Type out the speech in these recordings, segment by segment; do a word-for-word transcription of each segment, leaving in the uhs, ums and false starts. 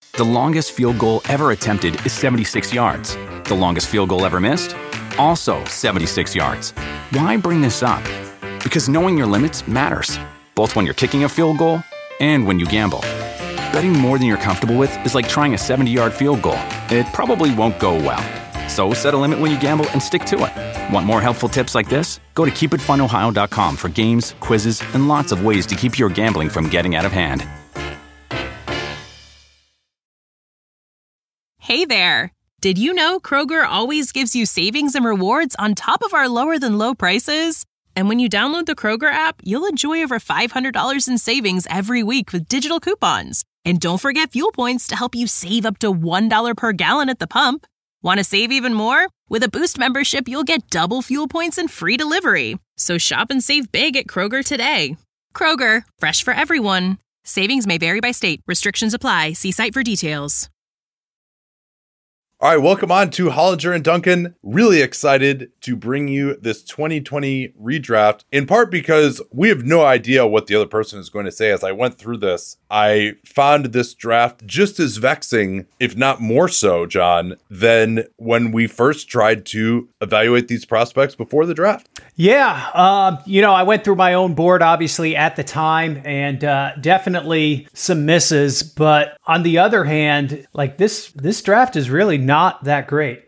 The longest field goal ever attempted is seventy-six yards. The longest field goal ever missed? Also seventy-six yards. Why bring this up? Because knowing your limits matters, both when you're kicking a field goal and when you gamble. Betting more than you're comfortable with is like trying a seventy-yard field goal. It probably won't go well. So set a limit when you gamble and stick to it. Want more helpful tips like this? Go to keep it fun ohio dot com for games, quizzes, and lots of ways to keep your gambling from getting out of hand. Hey there! Did you know Kroger always gives you savings and rewards on top of our lower-than-low prices? And when you download the Kroger app, you'll enjoy over five hundred dollars in savings every week with digital coupons. And don't forget fuel points to help you save up to one dollar per gallon at the pump. Want to save even more? With a Boost membership, you'll get double fuel points and free delivery. So shop and save big at Kroger today. Kroger, fresh for everyone. Savings may vary by state. Restrictions apply. See site for details. All right, welcome on to Hollinger and Duncan. Really excited to bring you this twenty twenty redraft, in part because we have no idea what the other person is going to say. As I went through this, I found this draft just as vexing, if not more so, John, than when we first tried to evaluate these prospects before the draft. Yeah, uh, you know, I went through my own board, obviously, at the time, and uh, definitely some misses. But on the other hand, like this, this draft is really not that great.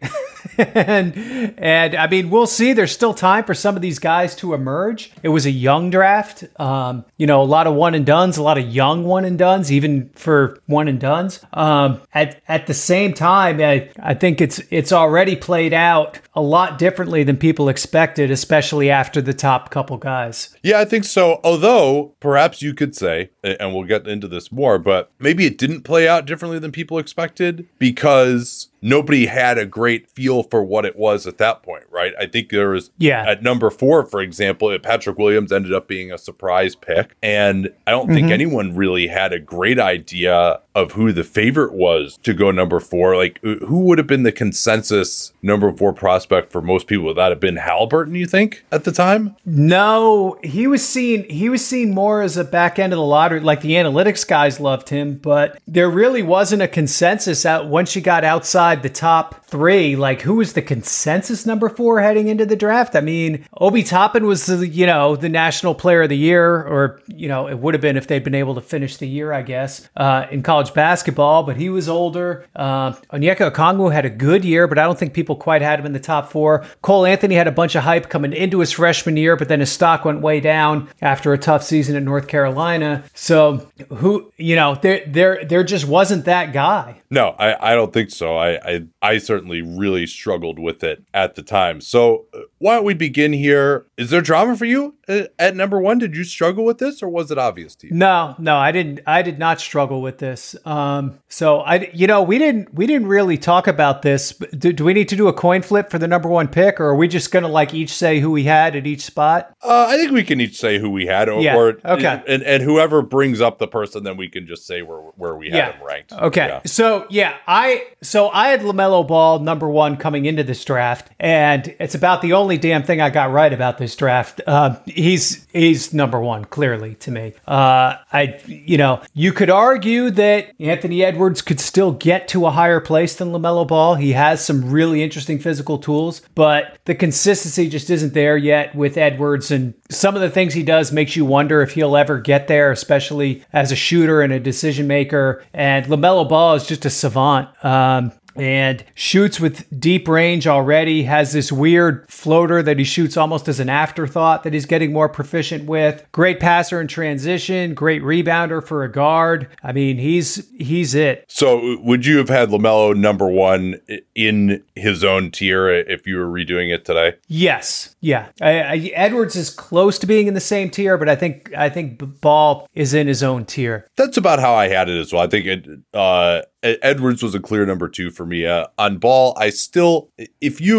and and I mean, we'll see. There's still time for some of these guys to emerge. It was a young draft. Um, you know, a lot of one and dones, a lot of young one and dones, even for one and dones. Um, at at the same time, I, I think it's it's already played out a lot differently than people expected, especially after the top couple guys. Yeah, I think so. Although perhaps you could say, and we'll get into this more, but maybe it didn't play out differently than people expected because nobody had a great feel for what it was at that point, right? I think there was, yeah. At number four, for example, Patrick Williams ended up being a surprise pick. And I don't mm-hmm. think anyone really had a great idea of who the favorite was to go number four. Like, who would have been the consensus number four prospect for most people? Would that have been Halliburton, you think, at the time? No, he was seen, he was seen more as a back end of the lottery. Like, the analytics guys loved him, but there really wasn't a consensus out once you got outside the top three. Like, who was the consensus number four heading into the draft? I mean, Obi Toppin was the, you know, the national player of the year, or, you know, it would have been if they'd been able to finish the year, I guess, uh, in college basketball, but he was older. Uh, Onyeka Okongwu had a good year, but I don't think people quite had him in the top four. Cole Anthony had a bunch of hype coming into his freshman year, but then his stock went way down after a tough season at North Carolina. So who, you know, there, there, there just wasn't that guy. No, I, I don't think so. I, I I certainly really struggled with it at the time. So uh, why don't we begin here? Is there drama for you at number one? Did you struggle with this, or was it obvious to you? No, no, I didn't. I did not struggle with this. Um, so I, you know, we didn't we didn't really talk about this. Do, do we need to do a coin flip for the number one pick, or are we just going to like each say who we had at each spot? Uh, I think we can each say who we had, or, yeah. or okay, and and whoever brings up the person, then we can just say where where we had yeah. him ranked. Okay, yeah. so. Yeah, I so I had LaMelo Ball number one coming into this draft, and it's about the only damn thing I got right about this draft. Uh, he's he's number one, clearly, to me. Uh, I you know you could argue that Anthony Edwards could still get to a higher place than LaMelo Ball. He has some really interesting physical tools, but the consistency just isn't there yet with Edwards, and some of the things he does makes you wonder if he'll ever get there, especially as a shooter and a decision maker. And LaMelo Ball is just a savant. Um, and shoots with deep range already, has this weird floater that he shoots almost as an afterthought that he's getting more proficient with. Great passer in transition, great rebounder for a guard. I mean, he's he's it. So would you have had LaMelo number one in his own tier if you were redoing it today? Yes. Yeah. I, I, Edwards is close to being in the same tier, but I think I think Ball is in his own tier. That's about how I had it as well. I think it, uh, Edwards was a clear number two for me. Uh, on Ball, I still, if you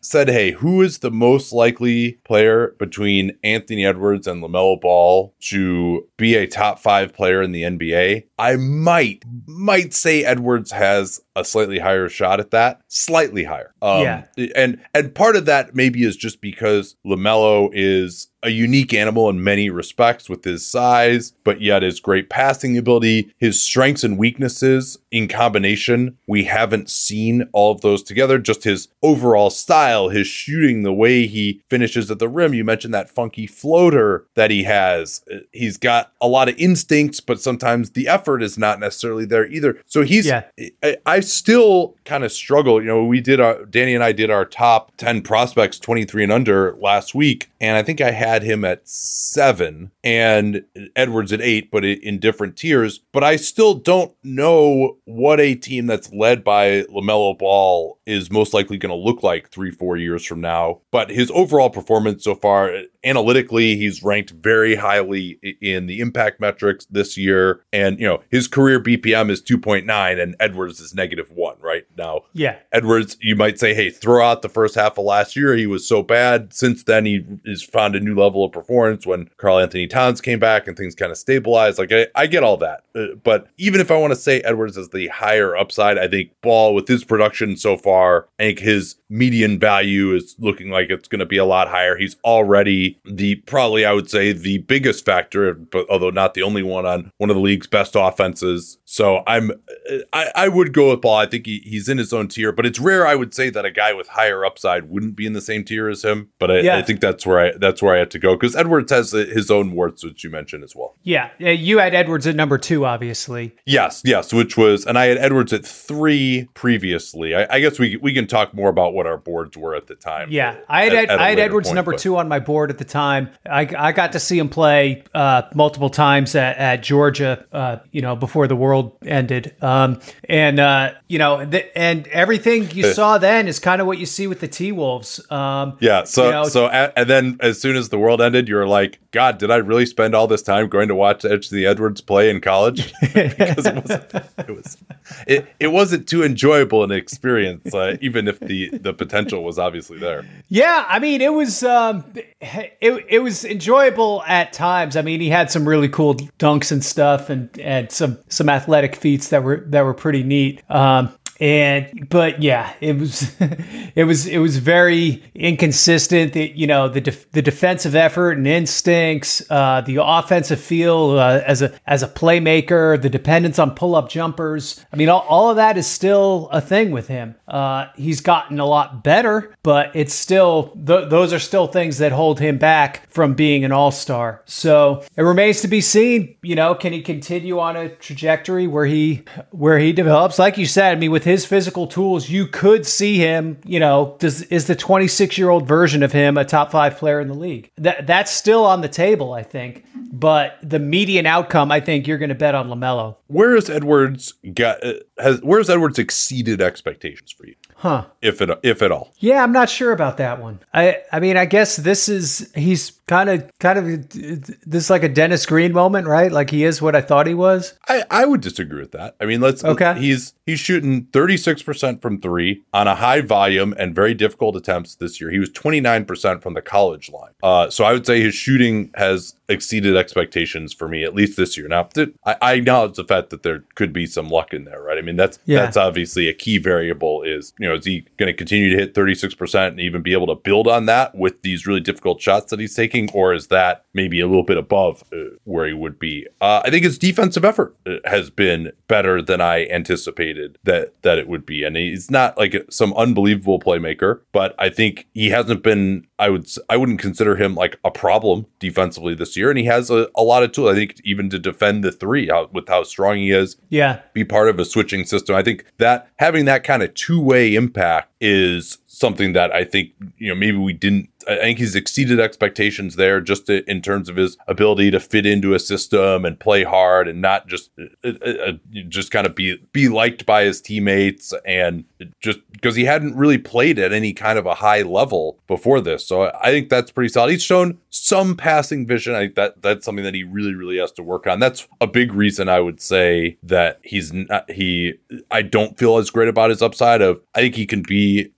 said, hey, who is the most likely player between Anthony Edwards and LaMelo Ball to be a top five player in the N B A? I might, might say Edwards has a slightly higher shot at that, slightly higher. Um, yeah. And, and part of that maybe is just because LaMelo is a unique animal in many respects with his size, but yet his great passing ability, his strengths and weaknesses in combination. We haven't seen all of those together, just his overall style, his shooting, the way he finishes at the rim. You mentioned that funky floater that he has. He's got a lot of instincts, but sometimes the effort is not necessarily there either. So he's, yeah. I, I still kind of struggle. You know, we did our, Danny and I did our top ten prospects, twenty-three and under last week. And I think I had him at seven and Edwards at eight, but in different tiers. But I still don't know what a team that's led by LaMelo Ball is most likely going to look like three, four years from now. But his overall performance so far, analytically, he's ranked very highly in the impact metrics this year. And, you know, his career B P M is two point nine and Edwards is negative one right now. Yeah. Edwards, you might say, hey, throw out the first half of last year. He was so bad. Since then, he has found a new level of performance when Karl Anthony Towns came back and things kind of stabilized. Like, I, I get all that. Uh, but even if I want to say Edwards is the higher upside, I think Ball, with his production so far, I think his median value is looking like it's going to be a lot higher. He's already the, probably I would say, the biggest factor, but although not the only one, on one of the league's best offenses. So I'm, I, I would go with Ball. I think he, he's in his own tier, but it's rare, I would say, that a guy with higher upside wouldn't be in the same tier as him. But I, yeah. I think that's where I, that's where I had to go, because Edwards has his own warts, which you mentioned as well. Yeah. You had Edwards at number two, obviously. Yes. Yes. Which was, and I had Edwards at three previously. I, I guess we we can talk more about what our boards were at the time. Yeah. I had, at, at I had Edwards point, number but. two on my board at the time. I, I got to see him play uh, multiple times at, at Georgia, uh, you know, before the world ended. Um, and, uh, you know, the, and everything you saw then is kind of what you see with the T-Wolves. Um, yeah. So, you know, so, at, and then as soon as the world ended, you were like, God, did I really spend all this time going to watch Anthony Edwards play in college? Because it wasn't, it was, it, it wasn't too enjoyable an experience, uh, even if the, the potential was obviously there. Yeah. I mean, it was, um, it, it was enjoyable at times. I mean, he had some really cool dunks and stuff, and, and some, some athletic feats that were, that were pretty neat. Um, And, but yeah, it was, it was, it was very inconsistent. That, you know, the def- the defensive effort and instincts, uh, the offensive feel uh, as a as a playmaker, the dependence on pull up jumpers. I mean, all, all of that is still a thing with him. Uh, he's gotten a lot better, but it's still th- those are still things that hold him back from being an all-star. So it remains to be seen. You know, can he continue on a trajectory where he where he develops? Like you said, I mean, with his physical tools, you could see him, you know, does, is the twenty-six-year-old version of him a top five player in the league? That That's still on the table, I think. But the median outcome, I think you're going to bet on LaMelo. Where has Edwards got, uh, has, where has Edwards exceeded expectations for you? Huh. If it, if at all. Yeah, I'm not sure about that one. I, I mean, I guess this is, he's kind of, kind of, this is like a Dennis Green moment, right? Like he is what I thought he was. I, I would disagree with that. I mean, let's, okay. He's, he's shooting thirty-six percent from three on a high volume and very difficult attempts this year. He was twenty-nine percent from the college line. Uh, so I would say his shooting has exceeded expectations for me, at least this year. Now, I, I acknowledge the fact that there could be some luck in there, right? I mean, that's, yeah. that's obviously a key variable is, you know, is he going to continue to hit thirty-six percent and even be able to build on that with these really difficult shots that he's taking? Or is that maybe a little bit above uh, where he would be? Uh, I think his defensive effort has been better than I anticipated that, that it would be. And he's not like some unbelievable playmaker, but I think he hasn't been, I would, I wouldn't consider him like a problem defensively this year. And he has a, a lot of tools, I think, even to defend the three how, with how strong he is. Yeah. Be part of a switching system. I think that having that kind of two-way impact is something that I think, you know, maybe we didn't, I think he's exceeded expectations there just to, in terms of his ability to fit into a system and play hard and not just, uh, uh, just kind of be, be liked by his teammates, and just because he hadn't really played at any kind of a high level before this. So I think that's pretty solid. He's shown some passing vision. I think that that's something that he really, really has to work on. That's a big reason I would say that he's not, he, I don't feel as great about his upside of, I think he can be maybe a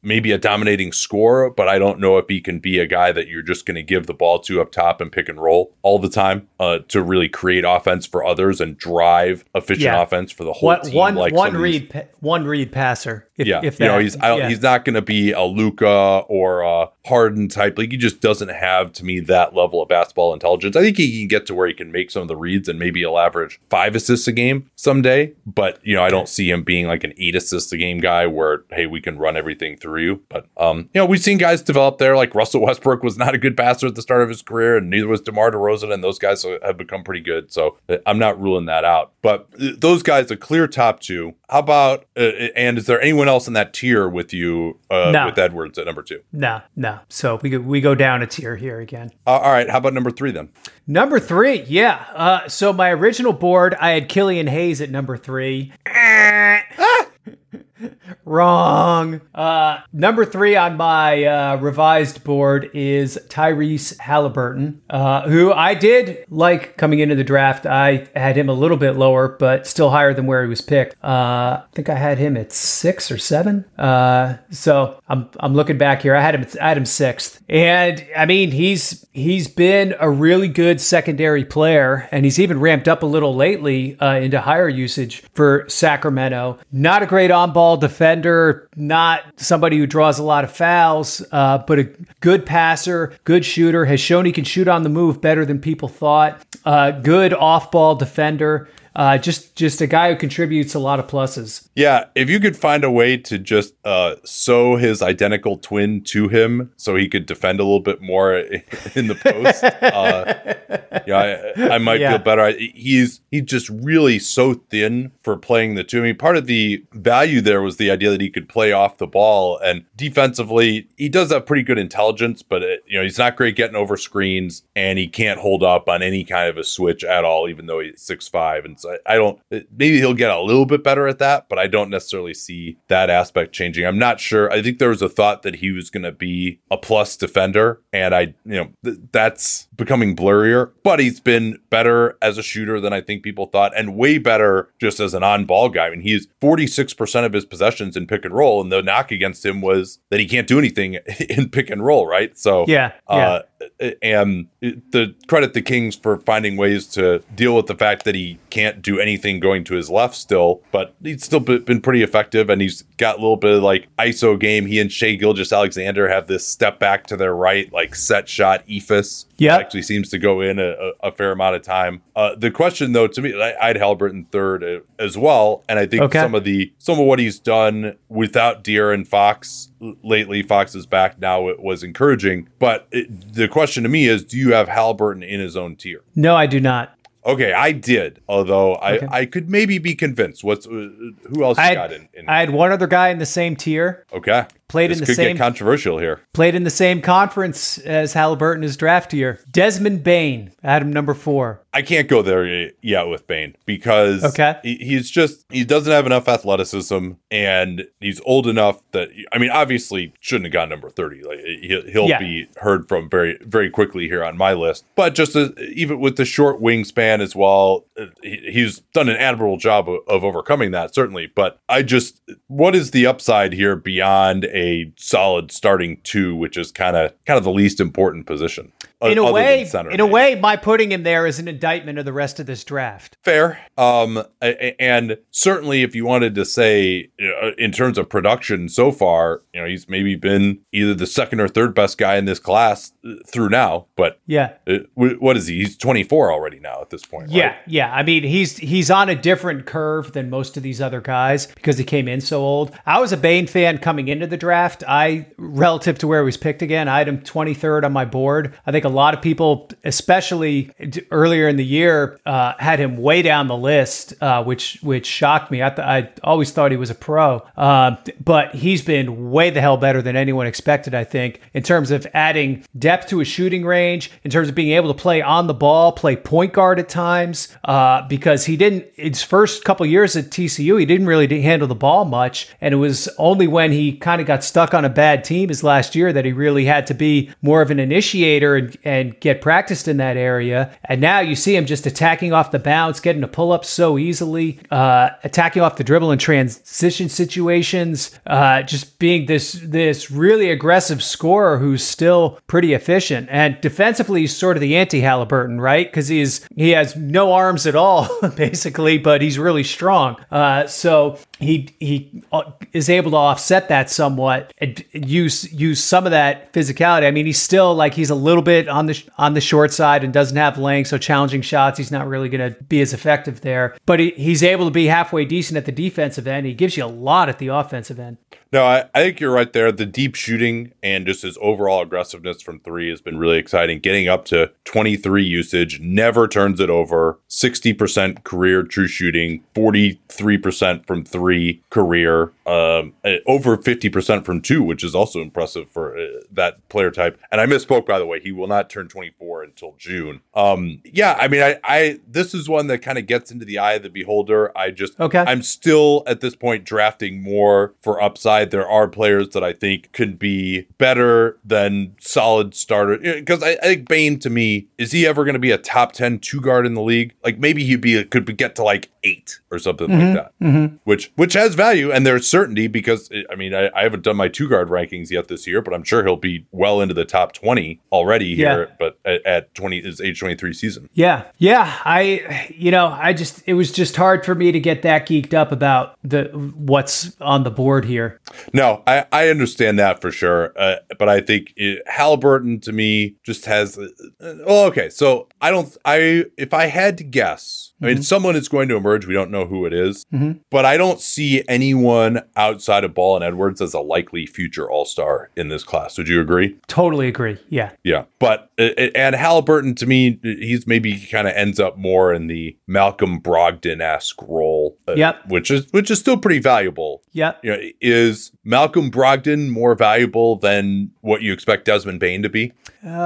dominating scorer, but I don't know if he can be a guy that you're just going to give the ball to up top and pick and roll all the time uh, to really create offense for others and drive efficient Yeah. offense for the whole One, team. one, like one some of these- read, pa- one read passer. If, yeah, if you know that- he's I don't, yeah. he's not going to be a Luka or a Harden type. Like he just doesn't have, to me, that level of basketball intelligence. I think he can get to where he can make some of the reads and maybe he'll average five assists a game someday. But you know, I don't see him being like an eight assists a game guy where hey, we can run everything through you. But um, you know, we've seen guys develop there. Like Russell Westbrook was not a good passer at the start of his career, and neither was DeMar DeRozan, and those guys have become pretty good. So I'm not ruling that out. But those guys, a clear top two. How about, uh, and is there anyone else in that tier with you, uh, No. with Edwards at number two? No, no. So we go, we go down a tier here again. Uh, all right. How about number three then? Number three, yeah. Uh, so my original board, I had Killian Hayes at number three. Wrong. Uh, number three on my uh, revised board is Tyrese Halliburton, uh, who I did like coming into the draft. I had him a little bit lower, but still higher than where he was picked. Uh, I think I had him at six or seven. Uh, so I'm I'm looking back here. I had him I had him sixth, and I mean he's he's been a really good secondary player, and he's even ramped up a little lately uh, into higher usage for Sacramento. Not a great on-ball defender, not somebody who draws a lot of fouls, uh, but a good passer, good shooter, has shown he can shoot on the move better than people thought. Uh, good off-ball defender. Uh, just just a guy who contributes a lot of pluses. Yeah, if you could find a way to just uh, sew his identical twin to him so he could defend a little bit more in the post, uh, yeah, I, I might Yeah. feel better. I, he's he's just really so thin for playing the two. I mean, part of the value there was the idea that he could play off the ball, and defensively, he does have pretty good intelligence, but it, you know, he's not great getting over screens, and he can't hold up on any kind of a switch at all, even though he's six five, and so I don't, maybe he'll get a little bit better at that, but I don't necessarily see that aspect changing. I'm not sure. I think there was a thought that he was going to be a plus defender, and I, you know, th- that's becoming blurrier, but he's been better as a shooter than I think people thought, and way better just as an on-ball guy. I mean, he's forty-six percent of his possessions in pick and roll, and the knock against him was that he can't do anything in pick and roll, right? So, Yeah, yeah. uh, and the credit the Kings for finding ways to deal with the fact that he can't do anything going to his left still, but he's still been pretty effective, and he's got a little bit of like I S O game. He and Shai Gilgeous-Alexander have this step back to their right, like set shot E F I S. Yep. Actually seems to go in a, a fair amount of time. Uh, the question though, to me, I, I had Halliburton third uh, as well, and I think Okay. some of the some of what he's done without De'Aaron Fox lately, Fox is back now, it was encouraging. But it, the question to me is, do you have Halliburton in his own tier? No, I do not. Okay, I did, although Okay. I, I could maybe be convinced. What's uh, who else I you had, got in? in I had one other guy in the same tier. okay, Played this in the could same get controversial here. played in the same conference as Halliburton his draft year. Desmond Bain, I had him number four. I can't go there y- yet with Bane because Okay. he, he's just he doesn't have enough athleticism, and he's old enough that I mean, obviously shouldn't have got number thirty. Like he, he'll Yeah. be heard from very very quickly here on my list. But just as, even with the short wingspan as well, uh, he, he's done an admirable job of, of overcoming that, certainly. But I just, what is the upside here beyond a solid starting two, which is kind of kind of the least important position? In a other than way, center, in a maybe. way, my putting him there is an indictment of the rest of this draft. Fair. Um, a- a- and certainly if you wanted to say, you know, in terms of production so far, you know, he's maybe been either the second or third best guy in this class uh, through now. But Yeah. uh, wh- what is he? He's twenty-four already now at this point. Yeah, right? yeah. I mean, he's he's on a different curve than most of these other guys because he came in so old. I was a Bane fan coming into the draft. I, relative to where he was picked again, I had him twenty-third on my board. I think a lot of people, especially earlier in the year, uh, had him way down the list, uh, which which shocked me. I, th- I always thought he was a pro, uh, but he's been way the hell better than anyone expected, I think, in terms of adding depth to his shooting range, in terms of being able to play on the ball, play point guard at times, uh, because he didn't, his first couple years at T C U, he didn't really handle the ball much, and it was only when he kind of got stuck on a bad team his last year that he really had to be more of an initiator and, and, and get practiced in that area. And now you see him just attacking off the bounce, getting to pull up so easily, uh, attacking off the dribble in transition situations, uh, just being this this really aggressive scorer who's still pretty efficient. And defensively, he's sort of the anti-Halliburton, right? Because he's he has no arms at all, basically, but he's really strong. Uh, so he he is able to offset that somewhat and use use some of that physicality. I mean, he's still like he's a little bit on the on the short side and doesn't have length, so challenging shots, he's not really going to be as effective there. But he, he's able to be halfway decent at the defensive end. He gives you a lot at the offensive end. No, I, I think you're right there. The deep shooting and just his overall aggressiveness from three has been really exciting. Getting up to twenty-three usage, never turns it over, sixty percent career true shooting, forty-three percent from three career, um, over fifty percent from two, which is also impressive for uh, that player type. And I misspoke, by the way. He will not turn twenty-four until June. Um, yeah, I mean, I, I this is one that kind of gets into the eye of the beholder. I just, okay. I'm still at this point drafting more for upside. There are players that I think could be better than solid starter. Because I, I think Bane, to me, is he ever going to be a top ten two guard in the league? Like maybe he'd be could get to like eight or something mm-hmm, like that, mm-hmm. which which has value and there's certainty because I mean I, I haven't done my two guard rankings yet this year, but I'm sure he'll be well into the top twenty already here. Yeah. But at, at twenty his age twenty-three season. Yeah, yeah. I you know I just it was just hard for me to get that geeked up about the what's on the board here. No, I, I understand that for sure. Uh, but I think it, Halliburton to me just has. Uh, well, okay. So I don't. I if I had to guess, I mean, mm-hmm. someone is going to emerge. We don't know who it is, mm-hmm. but I don't see anyone outside of Ball and Edwards as a likely future All-Star in this class. Would you agree? Totally agree. Yeah. Yeah. But and Halliburton to me, he's maybe kind of ends up more in the Malcolm Brogdon-esque role. Uh, yep. Which is which is still pretty valuable. Yep. You know, is Malcolm Brogdon more valuable than what you expect Desmond Bane to be?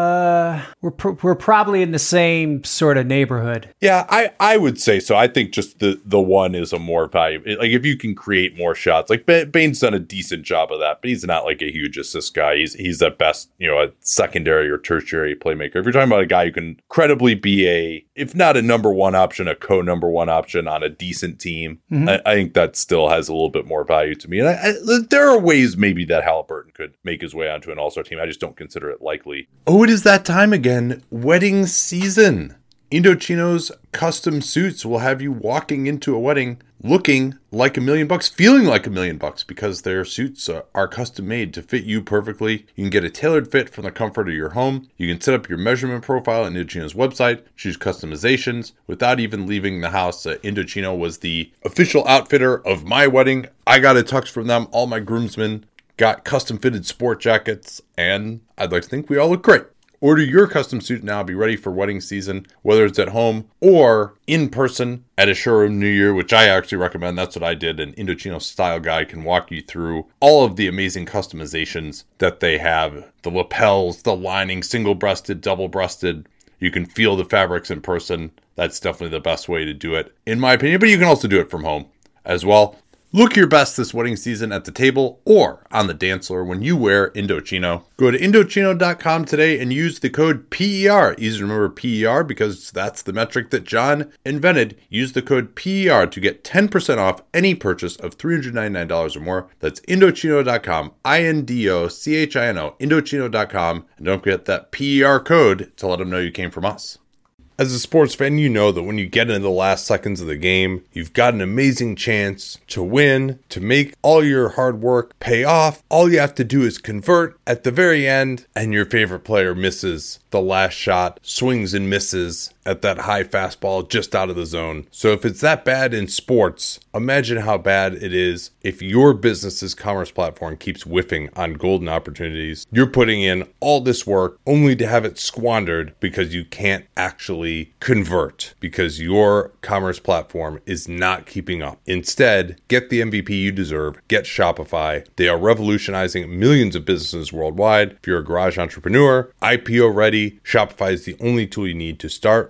Uh, we're pr- we're probably in the same sort of neighborhood. Yeah, I, I would say so. I think just the, the one is a more valuable. Like if you can create more shots, like Bane's done a decent job of that, but he's not like a huge assist guy. He's he's at best, you know, a secondary or tertiary playmaker. If you're talking about a guy who can credibly be a, if not a number one option, a co number one option on a decent team, mm-hmm. I, I think that still has a little bit more value to me. And I, I, there are ways maybe that Halliburton could make his way onto an All-Star team. I just don't consider it likely. Oh, it is that time again. Wedding season. Indochino's custom suits will have you walking into a wedding looking like a million bucks, feeling like a million bucks because their suits are, are custom made to fit you perfectly. You can get a tailored fit from the comfort of your home. You can set up your measurement profile on Indochino's website, choose customizations without even leaving the house. Uh, Indochino was the official outfitter of my wedding. I got a tux from them. All my groomsmen got custom fitted sport jackets, and I'd like to think we all look great. Order your custom suit now. Be ready for wedding season, whether it's at home or in person at a showroom New Year, which I actually recommend. That's what I did. An Indochino style guide can walk you through all of the amazing customizations that they have. The lapels, the lining, single-breasted, double-breasted. You can feel the fabrics in person. That's definitely the best way to do it, in my opinion. But you can also do it from home as well. Look your best this wedding season at the table or on the dance floor when you wear Indochino. Go to Indochino dot com today and use the code P E R. Easy to remember P E R because that's the metric that John invented. Use the code P E R to get ten percent off any purchase of three hundred ninety-nine dollars or more. That's Indochino dot com, I N D O C H I N O, Indochino dot com. And don't forget that P E R code to let them know you came from us. As a sports fan, you know that when you get into the last seconds of the game, you've got an amazing chance to win, to make all your hard work pay off. All you have to do is convert at the very end, and your favorite player misses the last shot, swings and misses at that high fastball just out of the zone. So if it's that bad in sports, imagine how bad it is if your business's commerce platform keeps whiffing on golden opportunities. You're putting in all this work only to have it squandered because you can't actually convert, because your commerce platform is not keeping up. Instead, get the M V P you deserve. Get Shopify. They are revolutionizing millions of businesses worldwide. If you're a garage entrepreneur, I P O ready, Shopify is the only tool you need to start,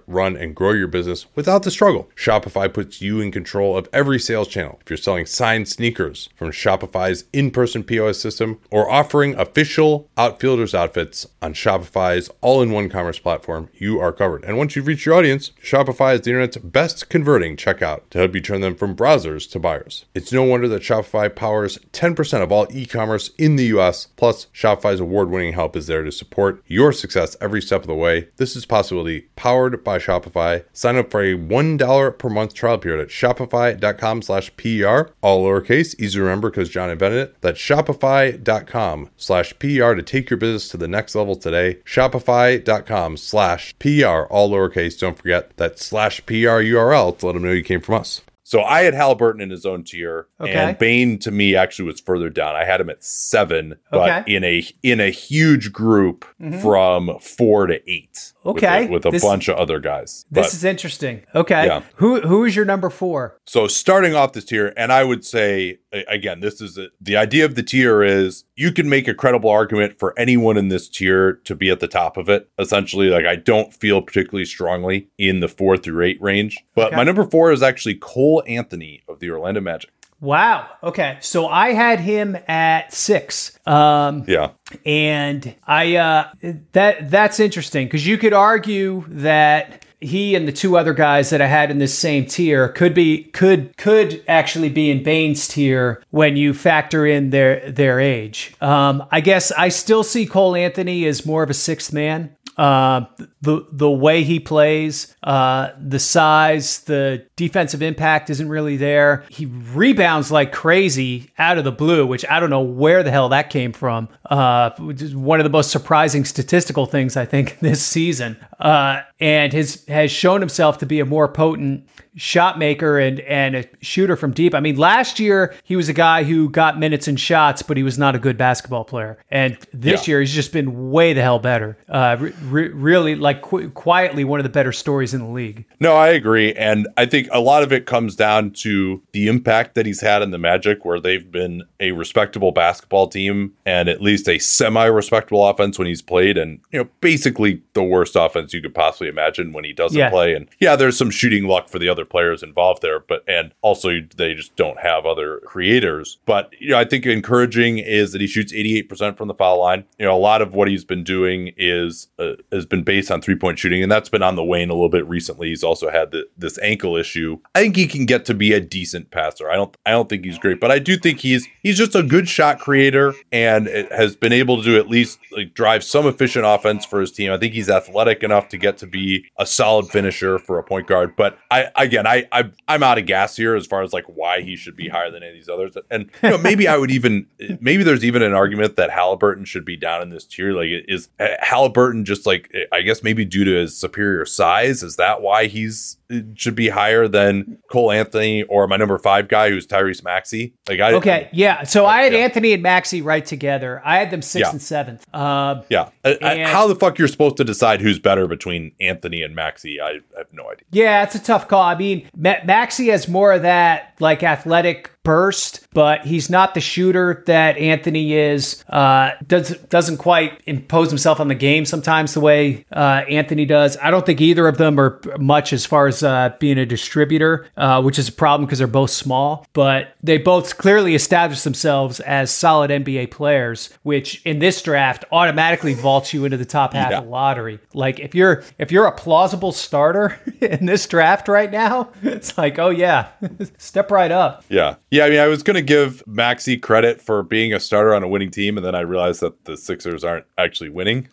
run, and grow your business without the struggle. Shopify puts you in control of every sales channel. If you're selling signed sneakers from Shopify's in-person P O S system or offering official Outfielders outfits on Shopify's all-in-one commerce platform, you are covered. And once you've reached your audience, Shopify is the internet's best converting checkout to help you turn them from browsers to buyers. It's no wonder that Shopify powers ten percent of all e-commerce in the U S. Plus, Shopify's award-winning help is there to support your success every step of the way. This is Possibility, powered by Shopify. Sign up for a one dollar per month trial period at shopify.com slash PER, all lowercase, easy to remember because John invented it. That's shopify.com slash PER to take your business to the next level today. Shopify.com slash PER, all lowercase. Don't forget that slash PER U R L to let them know you came from us. So I had Haliburton in his own tier, okay. and Bane to me actually was further down. I had him at seven, but okay. in a in a huge group mm-hmm. from four to eight. Okay, with a, with a this, bunch of other guys. This but, is interesting. Okay, yeah. who who is your number four? So starting off this tier, and I would say again, this is a, the idea of the tier is you can make a credible argument for anyone in this tier to be at the top of it. Essentially, like I don't feel particularly strongly in the four through eight range, but okay. my number four is actually Cole Anthony of the Orlando Magic. Wow. Okay. So I had him at six. Um, yeah. And I, uh, that, that's interesting because you could argue that he and the two other guys that I had in this same tier could be, could, could actually be in Bane's tier when you factor in their, their age. Um, I guess I still see Cole Anthony as more of a sixth man. Uh, the the way he plays, uh, the size, the defensive impact isn't really there. He rebounds like crazy out of the blue, which I don't know where the hell that came from. Uh, which is one of the most surprising statistical things I think this season. Uh, and his has shown himself to be a more potent shot maker and, and a shooter from deep. I mean, last year he was a guy who got minutes and shots, but he was not a good basketball player. And this yeah. year he's just been way the hell better. Uh, re- re- really, like qu- quietly, one of the better stories in the league. No, I agree. And I think a lot of it comes down to the impact that he's had in the Magic, where they've been a respectable basketball team and at least a semi-respectable offense when he's played. And, you know, basically the worst offense you could possibly imagine when he doesn't yeah. play. And yeah, there's some shooting luck for the other players involved there, but and also they just don't have other creators. But you know, I think encouraging is that he shoots eighty-eight percent from the foul line. You know, a lot of what he's been doing is uh, has been based on three-point shooting, and that's been on the wane a little bit recently. He's also had the, this ankle issue. I think he can get to be a decent passer. I don't I don't think he's great, but I do think he's he's just a good shot creator and it has been able to at least like drive some efficient offense for his team. I think he's athletic enough to get to be a solid finisher for a point guard. But I again I, I I'm out of gas here as far as like why he should be higher than any of these others. And you know, maybe I would even maybe there's even an argument that Haliburton should be down in this tier. Like is Haliburton just like I guess maybe due to his superior size? Is that why he's should be higher than Cole Anthony or my number five guy who's Tyrese Maxey? Like I okay, yeah. So I had yeah. Anthony and Maxey right together. I had them sixth yeah. and seventh. Uh, yeah. I, I, how the fuck you're supposed to decide who's better between Anthony and Maxey? I, I have no idea. Yeah, it's a tough call. I mean, Ma- Maxey has more of that like athletic burst, but he's not the shooter that Anthony is. Uh, does, doesn't quite impose himself on the game sometimes the way uh, Anthony does. I don't think either of them are much as far as uh, being a distributor, uh, which is a problem because they're both small, but they both clearly established themselves as solid N B A players, which in this draft automatically vaults you into the top half yeah. of the lottery. Like if you're if you're a plausible starter in this draft right now, it's like, oh yeah, step right up. Yeah. Yeah, I mean, I was going to give Maxey credit for being a starter on a winning team, and then I realized that the Sixers aren't actually winning.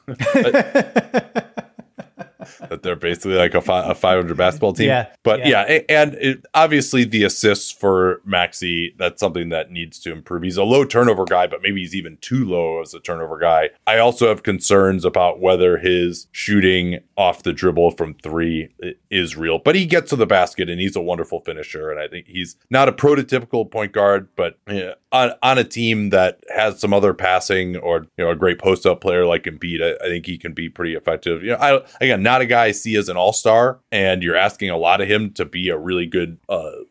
That they're basically like a, fi- a five hundred basketball team. Yeah, but yeah, yeah and it, obviously the assists for Maxey, that's something that needs to improve. He's a low turnover guy, but maybe he's even too low as a turnover guy. I also have concerns about whether his shooting off the dribble from three is real, but he gets to the basket and he's a wonderful finisher. And I think he's not a prototypical point guard, but yeah, on, on a team that has some other passing or, you know, a great post up player like Embiid, I, I think he can be pretty effective. You know, I, again, not a guy I see as an all-star, and you're asking a lot of him to be a really good uh,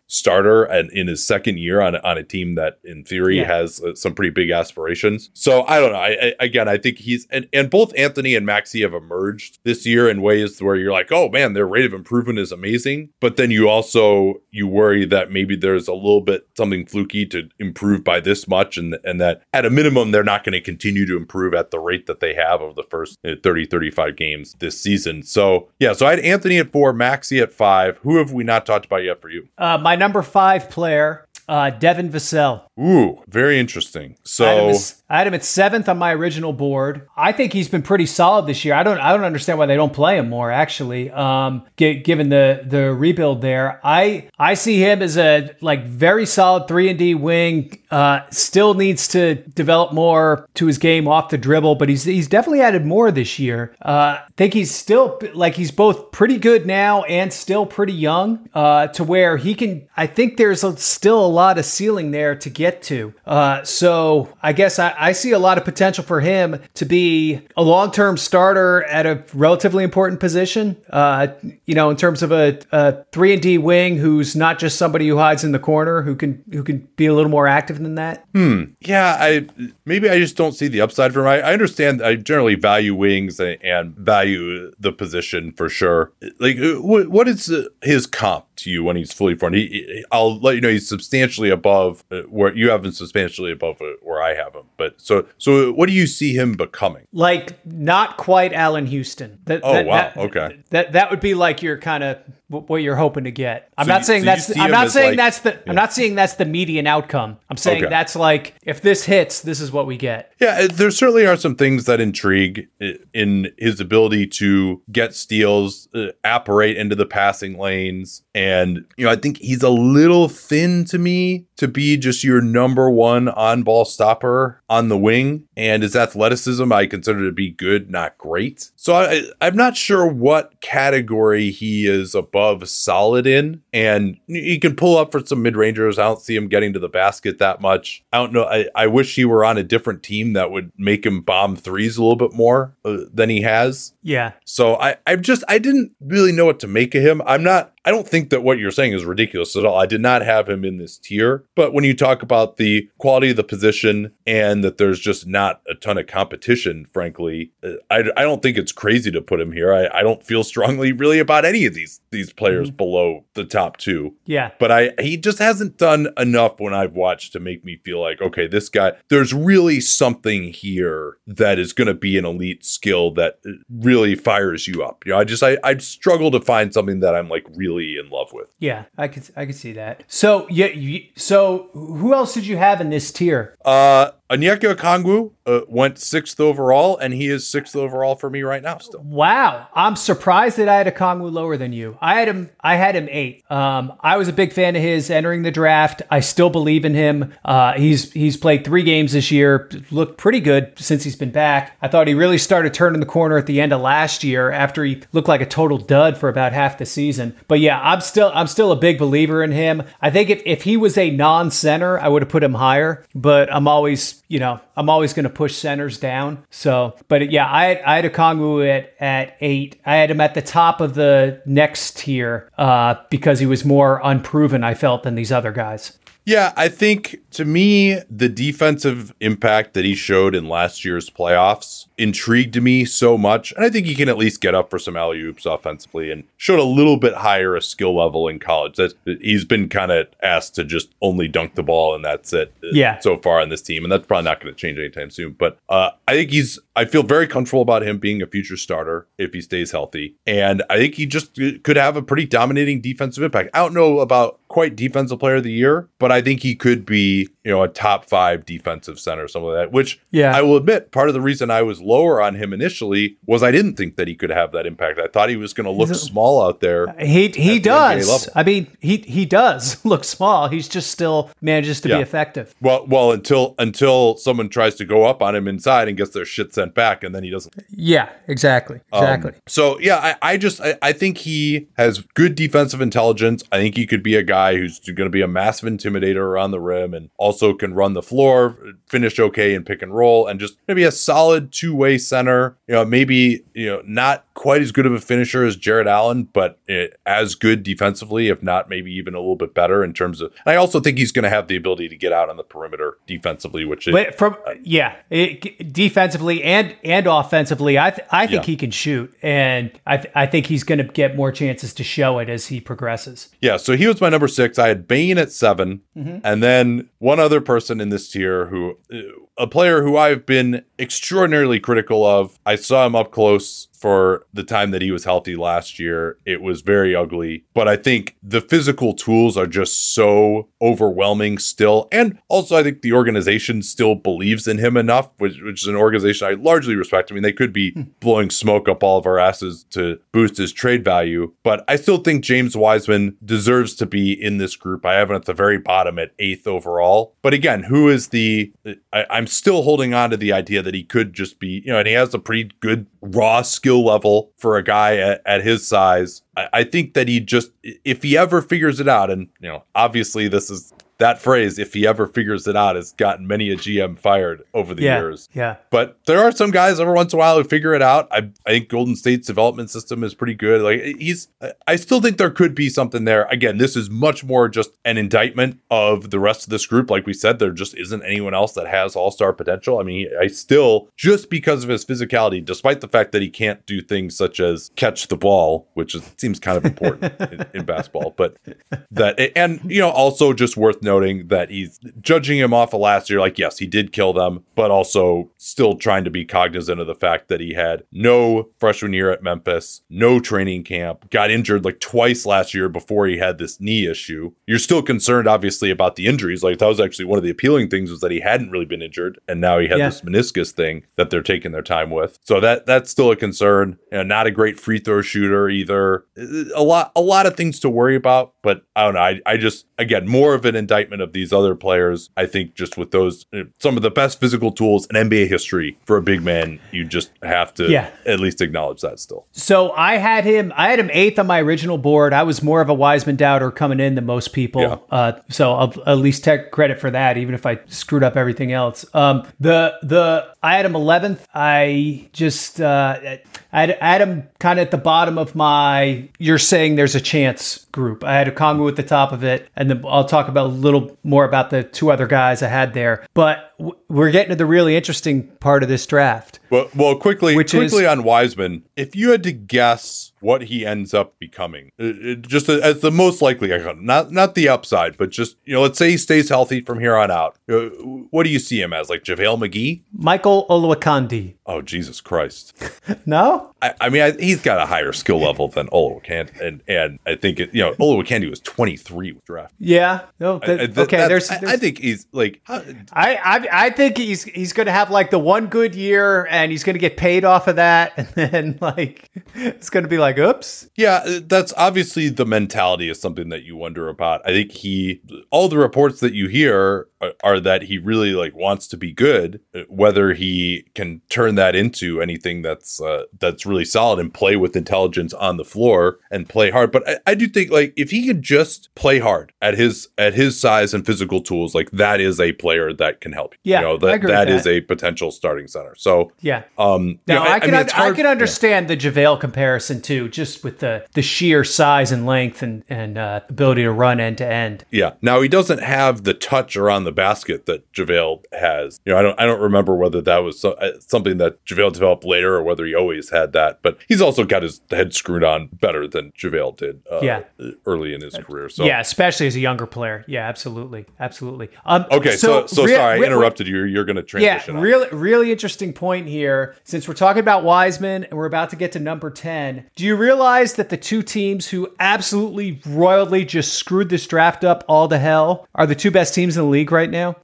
starter and in his second year on, on a team that in theory Yeah. has uh, some pretty big aspirations. So I don't know. I, I again, I think he's, and, and both Anthony and Maxey have emerged this year in ways where you're like, oh man, their rate of improvement is amazing. But then you also, you worry that maybe there's a little bit something fluky to improve by this much. And, and that at a minimum, they're not going to continue to improve at the rate that they have over the first thirty, thirty-five games this season. So yeah, so I had Anthony at four, Maxey at five. Who have we not talked about yet for you? Uh, my number five player, uh, Devin Vassell. Ooh, very interesting. So I had, him as, I had him at seventh on my original board. I think he's been pretty solid this year. I don't, I don't understand why they don't play him more. Actually, um, g- given the the rebuild there, I I see him as a like very solid three and D wing. Uh, still needs to develop more to his game off the dribble, but he's he's definitely added more this year. Uh, I think he's still like he's both pretty good now and still pretty young. Uh, to where he can. I think there's a, still a lot of ceiling there to get to. Uh, so I guess I, I see a lot of potential for him to be a long-term starter at a relatively important position. Uh, you know, in terms of a, a three and D wing who's not just somebody who hides in the corner, who can who can be a little more active than that. Hmm. Yeah. I maybe I just don't see the upside for him. I, I understand. I generally value wings and, and value the position for sure. Like, what, what is his comp to you when he's fully formed? He, I'll let you know he's substantially above where you have him, substantially above where I have him. But so, so what do you see him becoming? Like, not quite Allen Houston. That, oh that, wow, that, okay. That that would be like your kind of what you're hoping to get. I'm so not you, saying so that's. The, I'm not saying like, that's the. yeah. I'm not saying that's the median outcome. I'm saying okay. that's like if this hits, this is what we get. Yeah, there certainly are some things that intrigue in his ability to get steals, uh, apparate into the passing lanes. And, you know, I think he's a little thin to me to be just your number one on-ball stopper on the wing. And his athleticism, I consider to be good, not great. So I, I'm not sure what category he is above solid in. And he can pull up for some mid-rangers. I don't see him getting to the basket that much. I don't know. I, I wish he were on a different team that would make him bomb threes a little bit more uh, than he has. Yeah. So I, I just, I didn't really know what to make of him. I'm not, I don't think that what you're saying is ridiculous at all. I did not have him in this tier. But when you talk about the quality of the position and that there's just not a ton of competition, frankly, I, I don't think it's crazy to put him here. I, I don't feel strongly really about any of these these players mm-hmm. below the top two. Yeah. But I he just hasn't done enough when I've watched to make me feel like, okay, this guy, there's really something here that is going to be an elite skill that really fires you up. You know, I just, I, I struggle to find something that I'm like really in love with. Yeah, I could I could see that. So yeah, you, so who else did you have in this tier? Uh, Onyeka Okongwu uh, went sixth overall, and he is sixth overall for me right now still. Wow, I'm surprised that I had Okongwu lower than you. I had him. I had him eight. Um, I was a big fan of his entering the draft. I still believe in him. Uh, he's he's played three games this year, looked pretty good since he's been back. I thought he really started turning the corner at the end of last year after he looked like a total dud for about half the season. But yeah, I'm still I'm still a big believer in him. I think if if he was a non-center, I would have put him higher. But I'm always you know, I'm always going to push centers down. So, but yeah, I had, I had Okongwu at, at eight. I had him at the top of the next tier uh, because he was more unproven, I felt, than these other guys. Yeah, I think to me, the defensive impact that he showed in last year's playoffs intrigued me so much. And I think he can at least get up for some alley-oops offensively and showed a little bit higher a skill level in college. That he's been kind of asked to just only dunk the ball and that's it yeah. so far on this team. And that's probably not going to change anytime soon. But uh, I think he's, I feel very comfortable about him being a future starter if he stays healthy. And I think he just could have a pretty dominating defensive impact. I don't know about quite defensive player of the year, but I think he could be, you know, a top five defensive center, something like that, which yeah. I will admit, part of the reason I was lower on him initially was I didn't think that he could have that impact. I thought he was going to look a, small out there. He he does. I mean, he he does look small. He's just still manages to yeah. be effective. Well, well, until until someone tries to go up on him inside and gets their shit sent back, and then he doesn't. Yeah, exactly. Exactly. Um, so yeah, I, I just I, I think he has good defensive intelligence. I think he could be a guy who's going to be a massive intimidator around the rim and also can run the floor, finish okay in pick and roll, and just maybe a solid two-way center. You know, maybe, you know, not quite as good of a finisher as Jared Allen, but it, as good defensively, if not maybe even a little bit better in terms of. I also think he's going to have the ability to get out on the perimeter defensively, which is from uh, yeah, it, defensively and and offensively. I th- I think yeah. he can shoot, and I th- I think he's going to get more chances to show it as he progresses. Yeah, so he was my number six. I had Bane at seven, mm-hmm. and then one other person in this tier who. Uh, a player who I've been extraordinarily critical of. I saw him up close for the time that he was healthy last year. It was very ugly, but I think the physical tools are just so overwhelming still. And also I think the organization still believes in him enough, which, which is an organization I largely respect. I mean, they could be blowing smoke up all of our asses to boost his trade value, but I still think James Wiseman deserves to be in this group. I have him at the very bottom at eighth overall. But again, who is the, I, I'm still holding on to the idea that he could just be, you know, and he has a pretty good raw skill level for a guy at, at his size. I, I think that he just, if he ever figures it out, and, you know, obviously this is, that phrase, if he ever figures it out, has gotten many a G M fired over the yeah, years. Yeah. But there are some guys every once in a while who figure it out. I, I think Golden State's development system is pretty good. Like he's, I still think there could be something there. Again, this is much more just an indictment of the rest of this group. Like we said, there just isn't anyone else that has all-star potential. I mean, I still, just because of his physicality, despite the fact that he can't do things such as catch the ball, which is, seems kind of important in, in basketball, but that, and, you know, also just worth noting that he's judging him off of last year. Like, yes, he did kill them, but also still trying to be cognizant of the fact that he had no freshman year at Memphis, no training camp, got injured like twice last year before he had this knee issue. You're still concerned, obviously, about the injuries. Like, that was actually one of the appealing things, was that he hadn't really been injured, and now he had yeah. this meniscus thing that they're taking their time with. So that that's still a concern. You know, not a great free throw shooter either. A lot, a lot of things to worry about, but I don't know. I, I just, again, more of an indictment of these other players. I think just with those, some of the best physical tools in N B A history for a big man, you just have to yeah. at least acknowledge that still. So I had him, I had him eighth on my original board. I was more of a Wiseman doubter coming in than most people. Yeah. Uh, so I'll at least take credit for that, even if I screwed up everything else. Um, the, the, I had him eleventh. I just, uh, I had, I had him kind of at the bottom of my, you're saying there's a chance group. I had Okongwu at the top of it, and then I'll talk about a little more about the two other guys I had there. But w- we're getting to the really interesting part of this draft. Well, well, quickly, which quickly is, on Wiseman, if you had to guess what he ends up becoming, it, it, just as the most likely outcome, not not the upside, but just, you know, let's say he stays healthy from here on out. Uh, what do you see him as, like JaVale McGee? Michael Olowokandi. Oh, Jesus Christ. No? I, I mean, I, he's got a higher skill level than Olowokandi, and and I think, it, you know, Olowokandi was twenty-three with draft. Yeah. No, th- I, I, th- okay, there's, I, there's... I think he's like... How, I, I I think he's he's going to have like the one good year, and he's going to get paid off of that, and then like it's going to be like, oops. Yeah, that's obviously the mentality is something that you wonder about. I think he, all the reports that you hear are, are that he really like wants to be good. Whether he can turn that into anything that's uh, that's really solid and play with intelligence on the floor and play hard. But I, I do think like if he could just play hard at his at his size and physical tools, like that is a player that can help you. Yeah, you know, that, I agree that with is that. a potential starting center. So yeah, um, no, you know, I, I can mean, un- it's hard, I can understand yeah. the JaVale comparison too, just with the the sheer size and length and and uh, ability to run end to end. Yeah. Now he doesn't have the touch around the basket that JaVale has. You know, I don't I don't remember whether that was so, uh, something that JaVale developed later or whether he always had that. But he's also got his head screwed on better than JaVale did uh, yeah. early in his career. So yeah, especially as a younger player. Yeah, absolutely, absolutely. Um, okay, so so, so re- sorry, I re- interrupted you. You're going to transition. Yeah, really, really interesting point here. Since we're talking about Wiseman and we're about to get to number ten, do you realize that the two teams who absolutely royally just screwed this draft up all to hell are the two best teams in the league right now?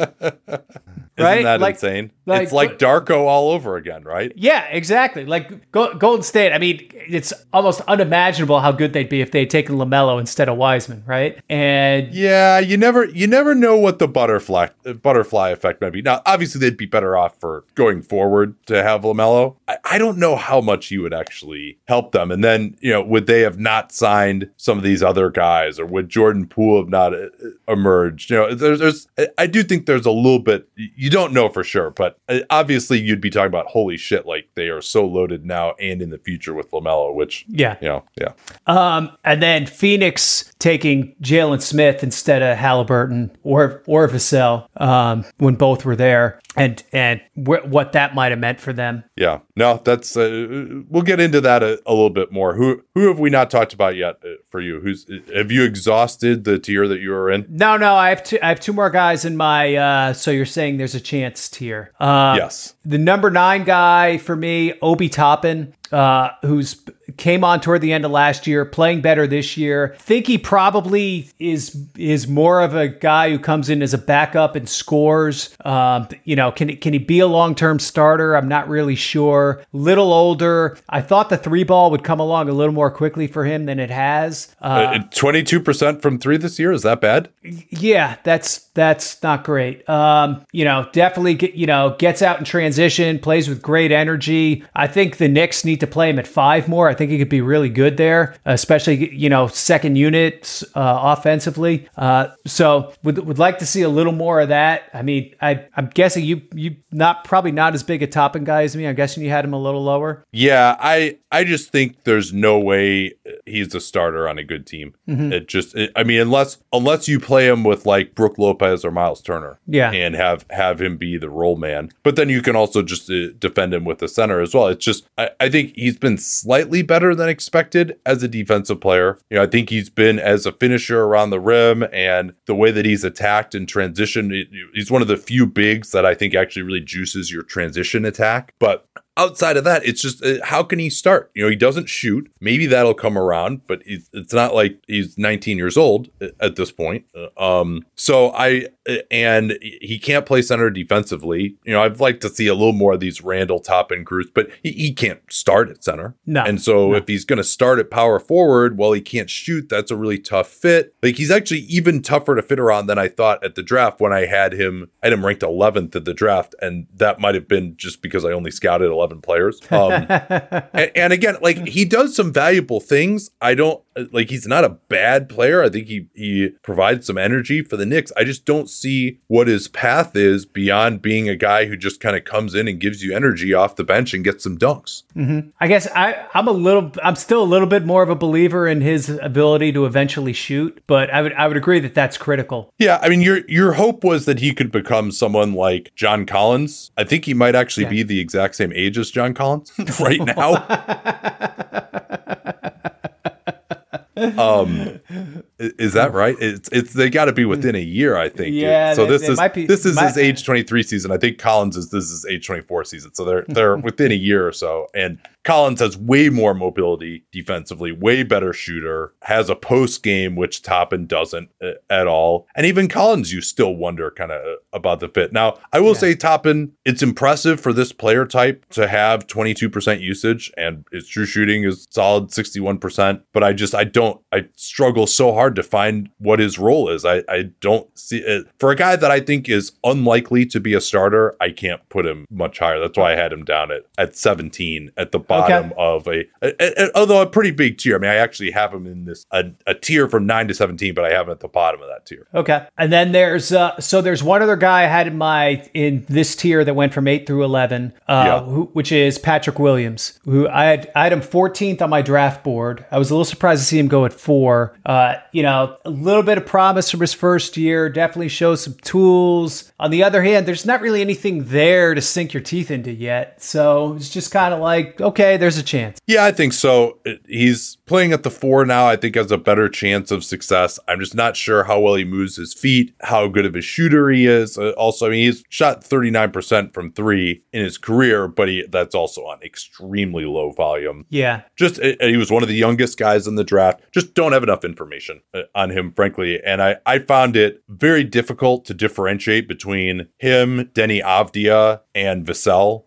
Isn't right? that like, insane? Like, it's like Darko all over again, right? Yeah, exactly. Like Go- Golden State, I mean, it's almost unimaginable how good they'd be if they'd taken LaMelo instead of Wiseman, right? And yeah, you never you never know what the butterfly uh, butterfly effect might be. Now, obviously, they'd be better off for going forward to have LaMelo. I, I don't know how much he would actually help them. And then, you know, would they have not signed some of these other guys, or would Jordan Poole have not uh, emerged? You know, there's, there's I do think there's a little bit. You you don't know for sure, but uh, obviously you'd be talking about holy shit, like they are so loaded now and in the future with LaMelo, which yeah, you know, yeah. Um, and then Phoenix taking Jalen Smith instead of Halliburton or or Vassell um, when both were there, and and wh- what that might have meant for them. Yeah, no, that's uh, we'll get into that a, a little bit more. Who who have we not talked about yet uh, for you? Who's have you exhausted the tier that you were in? No, no, I have two. I have two more guys in my. Uh, so you're saying there's a chance tier? Uh, yes. The number nine guy for me, Obi Toppin, uh, who's came on toward the end of last year, playing better this year. Think he probably is is more of a guy who comes in as a backup and scores. Um, you know, can can he be a long term starter? I'm not really sure. Little older. I thought the three ball would come along a little more quickly for him than it has. Uh, twenty-two percent from three this year. Is that bad? Yeah, that's that's not great. Um, you know, definitely get, you know, gets out in transition, plays with great energy. I think the Knicks need to play him at five more. I think he could be really good there, especially, you know, second unit uh, offensively. Uh, so would would like to see a little more of that. I mean, I I'm guessing you you not probably not as big a Toppin guy as me. I'm guessing you had him a little lower. Yeah, I I just think there's no way he's a starter on a good team. Mm-hmm. It just it, I mean, unless unless you play him with like Brook Lopez or Miles Turner, yeah, and have have him be the role man. But then you can also just uh, defend him with the center as well. It's just I, I think he's been slightly better than expected as a defensive player. You know, I think he's been as a finisher around the rim, and the way that he's attacked in transition, it, he's one of the few bigs that I think actually really juices your transition attack. But outside of that, it's just uh, how can he start? You know, he doesn't shoot. Maybe that'll come around, but it's, it's not like he's nineteen years old at this point. Um, so I and he can't play center defensively. You know, I'd like to see a little more of these Randall Toppin crews, but he, he can't start at center. No. And so no. if he's going to start at power forward, while he can't shoot, that's a really tough fit. Like he's actually even tougher to fit around than I thought at the draft when I had him. I had him ranked eleventh at the draft, and that might have been just because I only scouted eleven players. Um, and, and again, like he does some valuable things. I don't like he's not a bad player. I think he he provides some energy for the Knicks. I just don't see what his path is beyond being a guy who just kind of comes in and gives you energy off the bench and gets some dunks. Mm-hmm. I guess I, I'm a little, I'm still a little bit more of a believer in his ability to eventually shoot, but I would, I would agree that that's critical. Yeah, I mean, your your hope was that he could become someone like John Collins. I think he might actually yeah. be the exact same age as John Collins right now. um is that right? It's it's they got to be within a year, I think. Yeah. Dude. So they, this they is might be, this is might, his age twenty-three season. I think Collins is this is age twenty-four season. So they're they're within a year or so. And Collins has way more mobility defensively, way better shooter, has a post game, which Toppin doesn't uh, at all. And even Collins, you still wonder kind of uh, about the fit. Now, I will yeah. say Toppin, it's impressive for this player type to have twenty-two percent usage, and his true shooting is solid sixty-one percent. But I just, I don't, I struggle so hard to find what his role is. I, I don't see it. For a guy that I think is unlikely to be a starter, I can't put him much higher. That's why I had him down at, at seventeen at the bottom okay. of a, a, a, although a pretty big tier. I mean, I actually have him in this, a, a tier from nine to seventeen, but I have him at the bottom of that tier. Okay. And then there's, uh, so there's one other guy I had in my, in this tier that went from eight through eleven, uh, yeah. who, which is Patrick Williams, who I had, I had him fourteenth on my draft board. I was a little surprised to see him go at four. Uh, you know, a little bit of promise from his first year, definitely shows some tools. On the other hand, there's not really anything there to sink your teeth into yet. So it's just kind of like, okay, there's a chance. Yeah, I think so. He's playing at the four now. I think has a better chance of success. I'm just not sure how well he moves his feet, how good of a shooter he is. Uh, also, I mean, he's shot thirty-nine percent from three in his career, but he that's also on extremely low volume. Yeah. Just, uh, he was one of the youngest guys in the draft. Just don't have enough information uh, on him, frankly. And I, I found it very difficult to differentiate between him, Denny Avdia, and Vassell.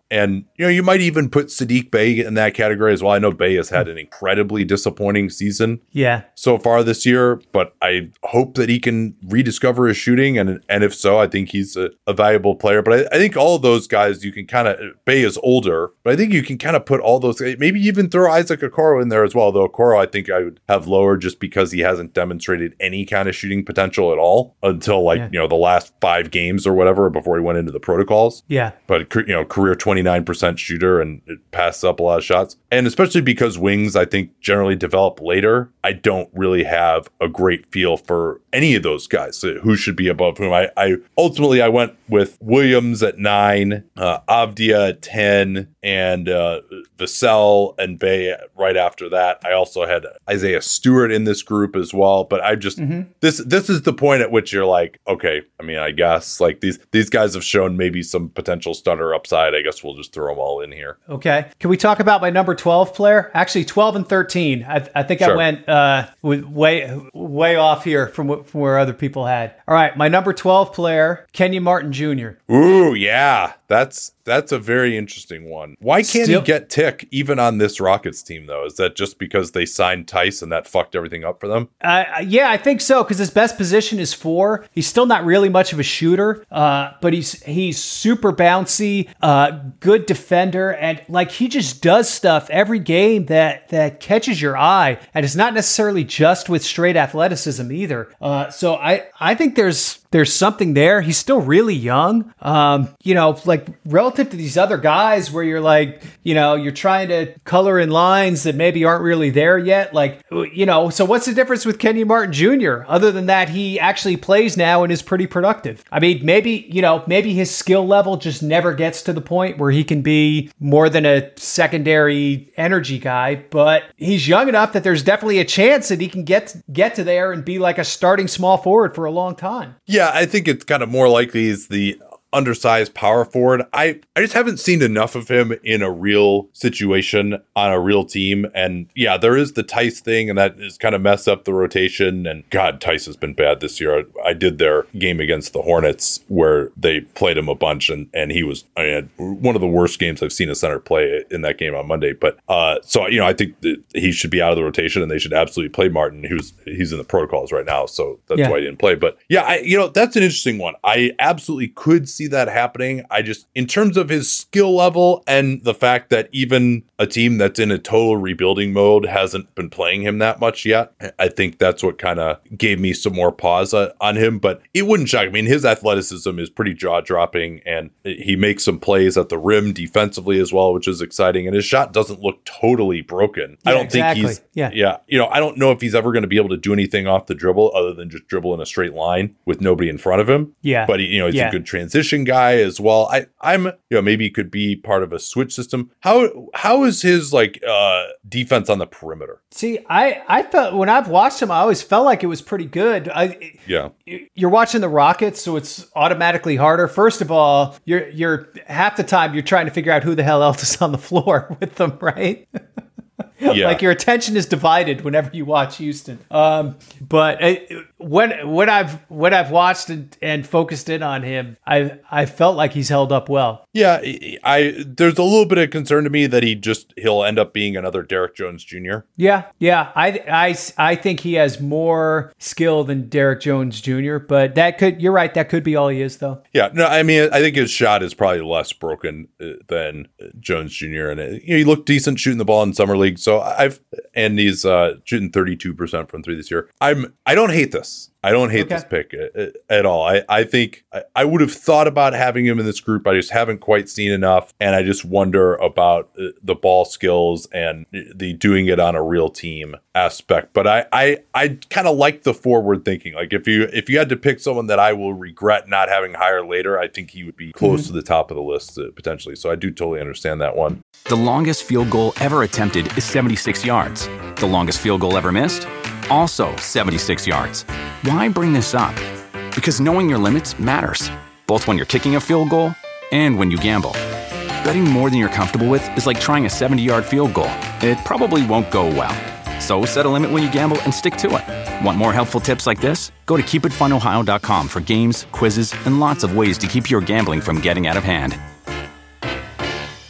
And, you know, you might even put Saddiq Bey in that category as well. I know Bey has had an incredibly disappointing season yeah. so far this year, but I hope that he can rediscover his shooting. And and if so, I think he's a, a valuable player. But I, I think all of those guys, you can kind of, Bey is older, but I think you can kind of put all those, maybe even throw Isaac Okoro in there as well. Though Okoro, I think I would have lower just because he hasn't demonstrated any kind of shooting potential at all until like, yeah. you know, the last five games or whatever before he went into the protocols. Yeah. But, you know, career twenty-nine percent shooter and it passes up a lot of shots. And especially because wings, I think, generally develop later, I don't really have a great feel for any of those guys who should be above whom. I, I ultimately, I went with Williams at nine, uh, Avdia at ten, and uh, Vassell and Bey right after that. I also had Isaiah Stewart in this group as well. But I just, mm-hmm. this this is the point at which you're like, okay, I mean, I guess like these, these guys have shown maybe some potential stunner upside. I guess we'll just throw them all in here. Okay. Can we talk about my number twelve player? Actually, twelve and thirteen. I, I think sure. I went uh, with way way off here from, from where other people had. All right. My number twelve player, Kenyon Martin Junior Ooh, yeah. That's that's a very interesting one. Why can't Still, he get Tick even on this Rockets team, though? Is that just because they signed Tice and that fucked everything up for them? Uh, yeah, I think so, because his best position is four. He's still not really much of a shooter, uh, but he's he's super bouncy, uh, good defender, and like he just does stuff every game that, that catches your eye, and it's not necessarily just with straight athleticism either. Uh, so I, I think there's there's something there. He's still really young. Um, you know, like relative to these other guys where you're like, you know, you're trying to color in lines that maybe aren't really there yet. Like, you know, so what's the difference with Kenyon Martin Junior other than that he actually plays now and is pretty productive? I mean, maybe, you know, maybe his skill level just never gets to the point where he can be more than a secondary energy guy, but he's young enough that there's definitely a chance that he can get, get to there and be like a starting small forward for a long time. Yeah, I think it's kind of more likely he's the undersized power forward. I, I just haven't seen enough of him in a real situation on a real team. And yeah, there is the Tice thing, and that has kind of messed up the rotation. And God, Tice has been bad this year. I, I did their game against the Hornets where they played him a bunch, and, and he was I mean, one of the worst games I've seen a center play in that game on Monday. But uh, so, you know, I think that he should be out of the rotation and they should absolutely play Martin, who's he's in the protocols right now. So that's yeah. why he didn't play. But yeah, I, you know, that's an interesting one. I absolutely could see that happening. I just, in terms of his skill level and the fact that even a team that's in a total rebuilding mode hasn't been playing him that much yet, I think that's what kind of gave me some more pause uh, on him. But it wouldn't shock. I mean, his athleticism is pretty jaw-dropping, and he makes some plays at the rim defensively as well, which is exciting. And his shot doesn't look totally broken. Yeah, I don't exactly. think he's, yeah. yeah, you know, I don't know if he's ever going to be able to do anything off the dribble other than just dribble in a straight line with nobody in front of him. Yeah. But he, you know, he's yeah. a good transition guy as well. I, I'm, you know, maybe he could be part of a switch system. How, how is his like uh, defense on the perimeter? See, I, I felt when I've watched him, I always felt like it was pretty good. I, yeah. You're watching the Rockets, so it's automatically harder. First of all, you're, you're half the time you're trying to figure out who the hell else is on the floor with them, right? Yeah. Like your attention is divided whenever you watch Houston. Um, but it, when when I've when I've watched and, and focused in on him, I I felt like he's held up well. Yeah, I there's a little bit of concern to me that he just he'll end up being another Derrick Jones Junior Yeah, yeah, I, I, I think he has more skill than Derrick Jones Junior But that could you're right, that could be all he is though. Yeah, no, I mean I think his shot is probably less broken than Jones Junior And it, you know, he looked decent shooting the ball in summer league. So I've and he's uh, shooting thirty-two percent from three this year. I'm I don't hate this. I don't hate okay. this pick at, at all. I, I think I, I would have thought about having him in this group. I just haven't quite seen enough. And I just wonder about the ball skills and the doing it on a real team aspect. But I, I, I kind of like the forward thinking. Like if you if you had to pick someone that I will regret not having higher later, I think he would be close mm-hmm. to the top of the list uh, potentially. So I do totally understand that one. The longest field goal ever attempted is seventy-six yards. The longest field goal ever missed? Also seventy-six yards. Why bring this up? Because knowing your limits matters, both when you're kicking a field goal and when you gamble. Betting more than you're comfortable with is like trying a seventy-yard field goal. It probably won't go well. So set a limit when you gamble and stick to it. Want more helpful tips like this? Go to keep it fun ohio dot com for games, quizzes, and lots of ways to keep your gambling from getting out of hand.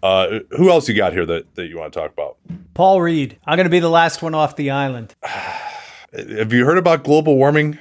Uh, who else you got here that, that you want to talk about? Paul Reed. I'm going to be the last one off the island. Have you heard about global warming?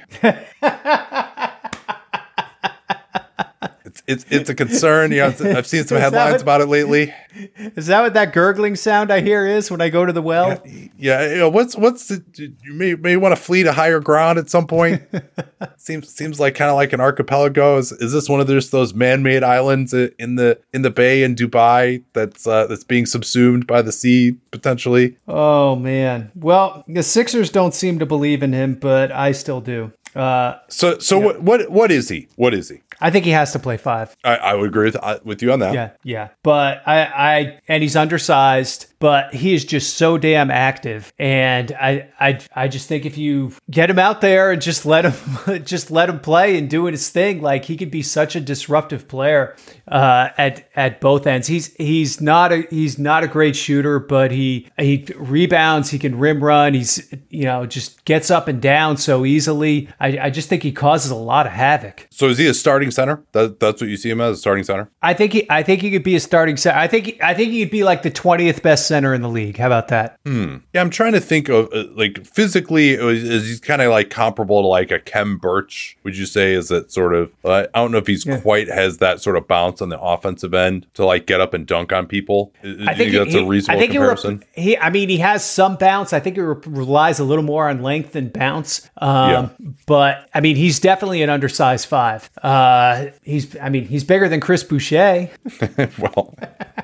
It's it's it's a concern. You know, I've seen some headlines what, about it lately. Is that what that gurgling sound I hear is when I go to the well? Yeah, yeah you know, what's what's the, you may may want to flee to higher ground at some point. seems seems like kind of like an archipelago. Is, is this one of those those man-made islands in the in the bay in Dubai that's uh, that's being subsumed by the sea potentially? Oh man. Well, the Sixers don't seem to believe in him, but I still do. Uh, so so yeah. what what what is he? What is he? I think he has to play five. I, I would agree with uh, with you on that. Yeah, yeah. But I, I and he's undersized, but he is just so damn active. And I, I, I just think if you get him out there and just let him, just let him play and doing his thing, like he could be such a disruptive player uh, at at both ends. He's he's not a he's not a great shooter, but he he rebounds. He can rim run. He's you know just gets up and down so easily. I, I just think he causes a lot of havoc. So is he a starting center? That, that's what you see him as, a starting center? I think he I think he could be a starting center. I think I think he could be like the twentieth best center in the league. How about that? Hmm. Yeah, I'm trying to think of uh, like physically, is, is he kind of like comparable to like a Kem Birch? Would you say is that sort of? Uh, I don't know if he's yeah. quite has that sort of bounce on the offensive end to like get up and dunk on people. I think that's he, a reasonable I think comparison. He, he, I mean, he has some bounce. I think it re- relies a little more on length than bounce. Um, yeah. But I mean, he's definitely an undersized five. Uh, he's, I mean, he's bigger than Chris Boucher. Well.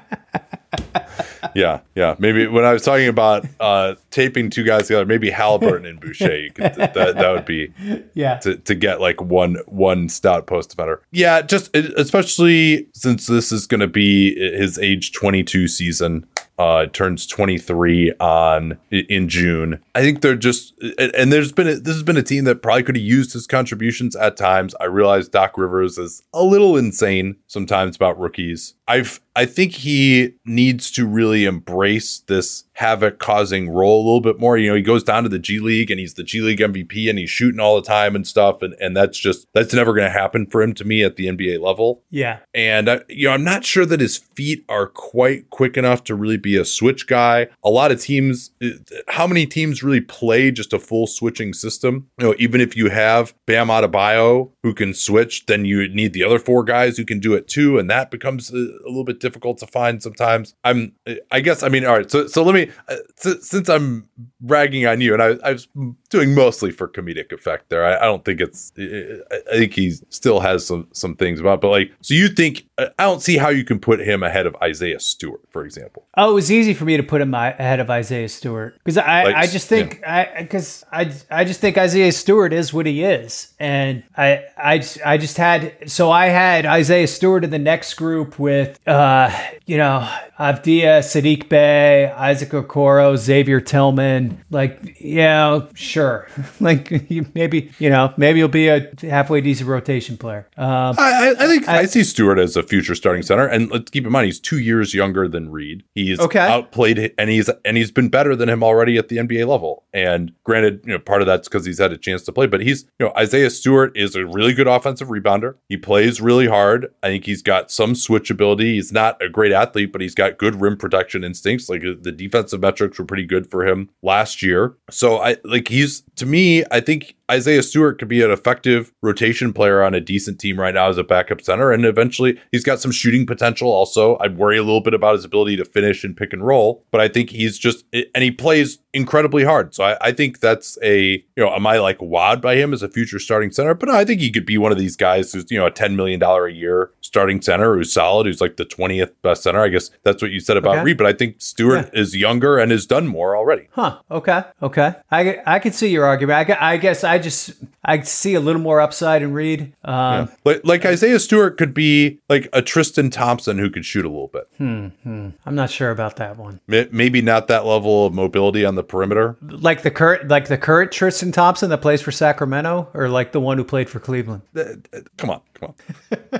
Yeah, yeah. Maybe when I was talking about uh, taping two guys together, maybe Halliburton and Boucher, you could, that that would be yeah to, to get like one one stout post defender. Yeah, just especially since this is going to be his age twenty-two season. Uh, turns twenty-three on in June. I think they're just, and there's been a, this has been a team that probably could have used his contributions at times. I realize Doc Rivers is a little insane sometimes about rookies. I've I think he needs to really embrace this havoc causing role a little bit more. You know, he goes down to the G League and he's the G League M V P and he's shooting all the time and stuff. And, and that's just, that's never going to happen for him to me at the N B A level. Yeah. And, uh, you know, I'm not sure that his feet are quite quick enough to really be a switch guy. A lot of teams, how many teams really play just a full switching system? You know, even if you have Bam Adebayo who can switch, then you need the other four guys who can do it too. And that becomes a, a little bit difficult to find sometimes. I'm, I guess, I mean, all right. So, so let me, uh, since I'm ragging on you, and I, I was doing mostly for comedic effect there. I, I don't think it's, I, I think he still has some, some things about, but like, so you think, I don't see how you can put him ahead of Isaiah Stewart, for example. Oh, it was easy for me to put him ahead of Isaiah Stewart because I, like, I just think, yeah. I, because I, I just think Isaiah Stewart is what he is. And I, I, I just had, so I had Isaiah Stewart in the next group with, uh, you know, Avdia, Sadiq Bey, Isaac Okoro, Xavier Tillman. Like, yeah, sure. like maybe, you know, maybe he'll be a halfway decent rotation player. Um, I, I think I, I see Stewart as a future starting center. And let's keep in mind, he's two years younger than Reed. He's okay. outplayed and he's, and he's been better than him already at the N B A level. And granted, you know, part of that's because he's had a chance to play, but he's, you know, Isaiah Stewart is a really good offensive rebounder. He plays really hard. I think he's got some switch ability. He's not a great athlete, but he's got good rim protection instincts. Like the defensive metrics were pretty good for him last year. So I like he's, to me, I think Isaiah Stewart could be an effective rotation player on a decent team right now as a backup center. And eventually he's got some shooting potential also. I worry a little bit about his ability to finish and pick and roll, but I think he's just, and he plays incredibly hard. So I, I think that's a, you know, am I like wowed by him as a future starting center? But no, I think he could be one of these guys who's, you know, a ten million dollars a year starting center who's solid, who's like the twentieth best center. I guess that's what you said about okay. Reed, but I think Stewart yeah. is younger and has done more already. Huh. Okay. Okay. I, I could see your argument. I, I guess I just, I see a little more upside in Reed. Um, yeah. Like, like Isaiah Stewart could be like a Tristan Thompson who could shoot a little bit. Hmm, hmm. I'm not sure about that one. Maybe not that level of mobility on the perimeter. Like the current, like the current Tristan Thompson that plays for Sacramento, or like the one who played for Cleveland. Uh, come on, come on.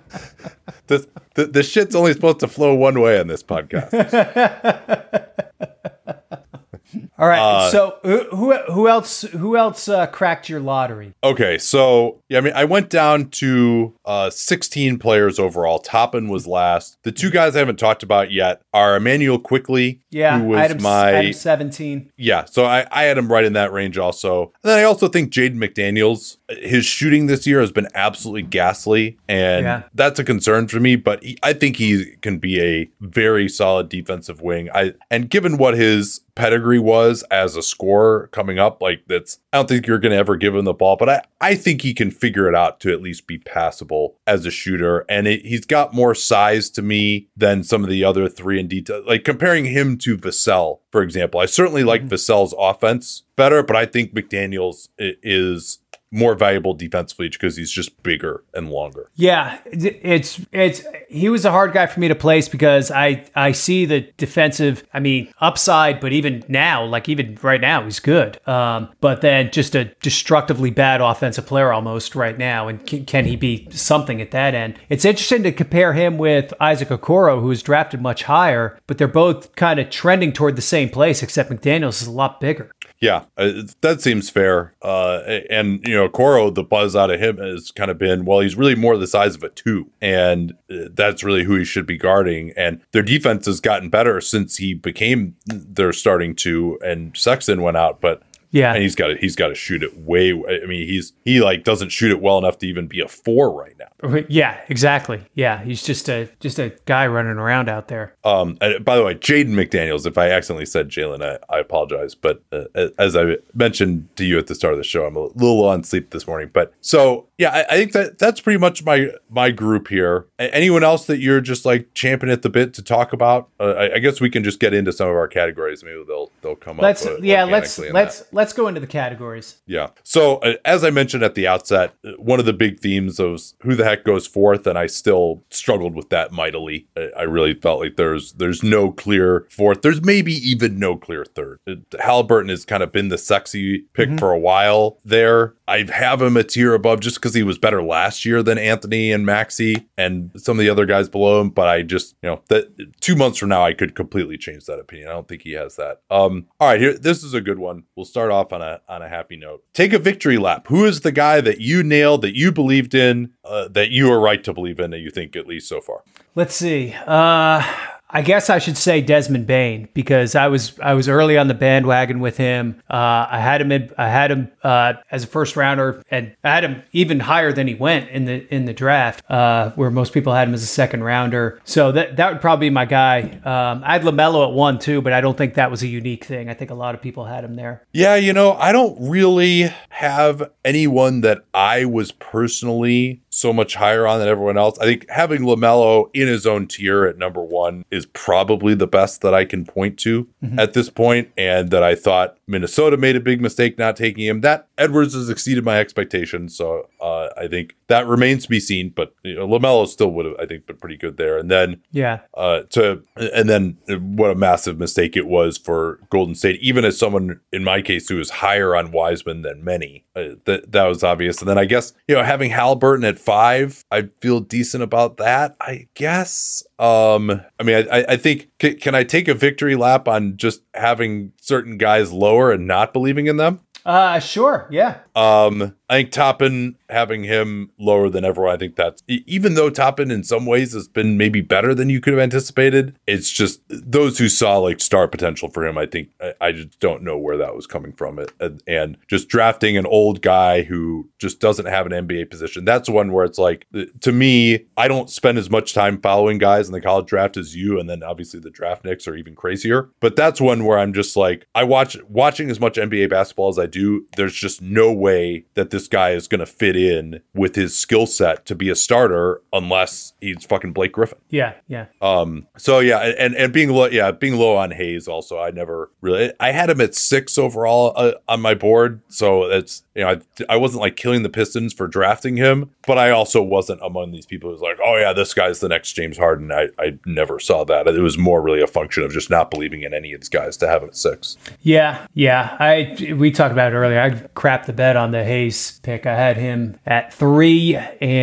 this, the, the shit's only supposed to flow one way on this podcast. All right. Uh, so who, who who else? Who else uh, cracked your lottery? Okay, so yeah, I mean, I went down to uh, sixteen players overall. Toppin was last. The two guys I haven't talked about yet are Emmanuel Quickly, Yeah, who was I had him, my I had him seventeen. yeah. So I, I had him right in that range also. And then I also think Jaden McDaniels, his shooting this year has been absolutely ghastly, and Yeah. that's a concern for me. But he, I think he can be a very solid defensive wing. I and given what his pedigree was as a scorer coming up, like that's I don't think you're going to ever give him the ball, but I, I think he can figure it out to at least be passable as a shooter. And it, he's got more size to me than some of the other three in detail. Like comparing him to Vassell, for example, I certainly like mm-hmm. Vassell's offense better, but I think McDaniels is more valuable defensively because he's just bigger and longer. Yeah, it's it's he was a hard guy for me to place because I I see the defensive, I mean, upside, but even now, like even right now, he's good. Um, but then just a destructively bad offensive player almost right now. And can, can he be something at that end? It's interesting to compare him with Isaac Okoro, who was drafted much higher, but they're both kind of trending toward the same place, except McDaniels is a lot bigger. Yeah, uh, that seems fair. Uh, and, you know, Coro, the buzz out of him has kind of been, well, he's really more the size of a two. And uh, that's really who he should be guarding. And their defense has gotten better since he became their starting two and Sexton went out. But yeah, and he's got to he's got to shoot it way. I mean, he's he like doesn't shoot it well enough to even be a four right now. Yeah, exactly. Yeah, he's just a just a guy running around out there. Um, and by the way, Jaden McDaniels. If I accidentally said Jalen, I, I apologize. But uh, as I mentioned to you at the start of the show, I'm a little on sleep this morning. But so yeah, I, I think that that's pretty much my my group here. Anyone else that you're just like champing at the bit to talk about? Uh, I, I guess we can just get into some of our categories. Maybe they'll they'll come let's, up. Uh, yeah, let's let's. That. Let's go into the categories. Yeah. So uh, as I mentioned at the outset, one of the big themes was who the heck goes fourth, and I still struggled with that mightily. I, I really felt like there's there's no clear fourth. There's maybe even no clear third. It, Halliburton has kind of been the sexy pick mm-hmm. for a while there. I have him a tier above just because he was better last year than Anthony and Maxey and some of the other guys below him. But I just, you know, that two months from now, I could completely change that opinion. I don't think he has that. Um, all right, here, this is a good one. We'll start off on a on a happy note. Take a victory lap. Who is the guy that you nailed, that you believed in, uh, that you are right to believe in, that you think at least so far? Let's see. Uh, I guess I should say Desmond Bane because I was I was early on the bandwagon with him. Uh, I had him in, I had him uh, as a first rounder, and I had him even higher than he went in the in the draft, uh, where most people had him as a second rounder. So that that would probably be my guy. Um, I had LaMelo at one too, but I don't think that was a unique thing. I think a lot of people had him there. Yeah, you know, I don't really have anyone that I was personally so much higher on than everyone else. I think having LaMelo in his own tier at number one is probably the best that I can point to mm-hmm. at this point, and that I thought Minnesota made a big mistake not taking him. That Edwards has exceeded my expectations, so uh, I think that remains to be seen. But you know, LaMelo still would have, I think, been pretty good there. And then, yeah, uh, to and then what a massive mistake it was for Golden State, even as someone in my case who is higher on Wiseman than many. Uh, that that was obvious. And then I guess you know having Halliburton at five, I feel decent about that. I guess. Um, I mean, I, I think, can, can I take a victory lap on just having certain guys lower and not believing in them? Uh, sure. Yeah. Um, I think Toppin, having him lower than everyone, I think that's, even though Toppin in some ways has been maybe better than you could have anticipated, it's just those who saw like star potential for him, I think, I, I just don't know where that was coming from. It and, and just drafting an old guy who just doesn't have an N B A position. That's one where it's like, to me, I don't spend as much time following guys in the college draft as you. And then obviously the draft nicks are even crazier. But that's one where I'm just like, I watch watching as much N B A basketball as I do. There's just no way that this guy is going to fit in with his skill set to be a starter unless he's fucking Blake Griffin. Yeah, yeah. Um. So yeah, and and being low, yeah, being low on Hayes also. I never really. I had him at six overall uh, on my board, so that's you know, I, I wasn't like killing the Pistons for drafting him, but I also wasn't among these people who's like, oh yeah, this guy's the next James Harden. I, I never saw that. It was more really a function of just not believing in any of these guys to have him at six. Yeah, yeah. I we talked about it earlier. I crapped the bed on the Hayes pick. I had him at three,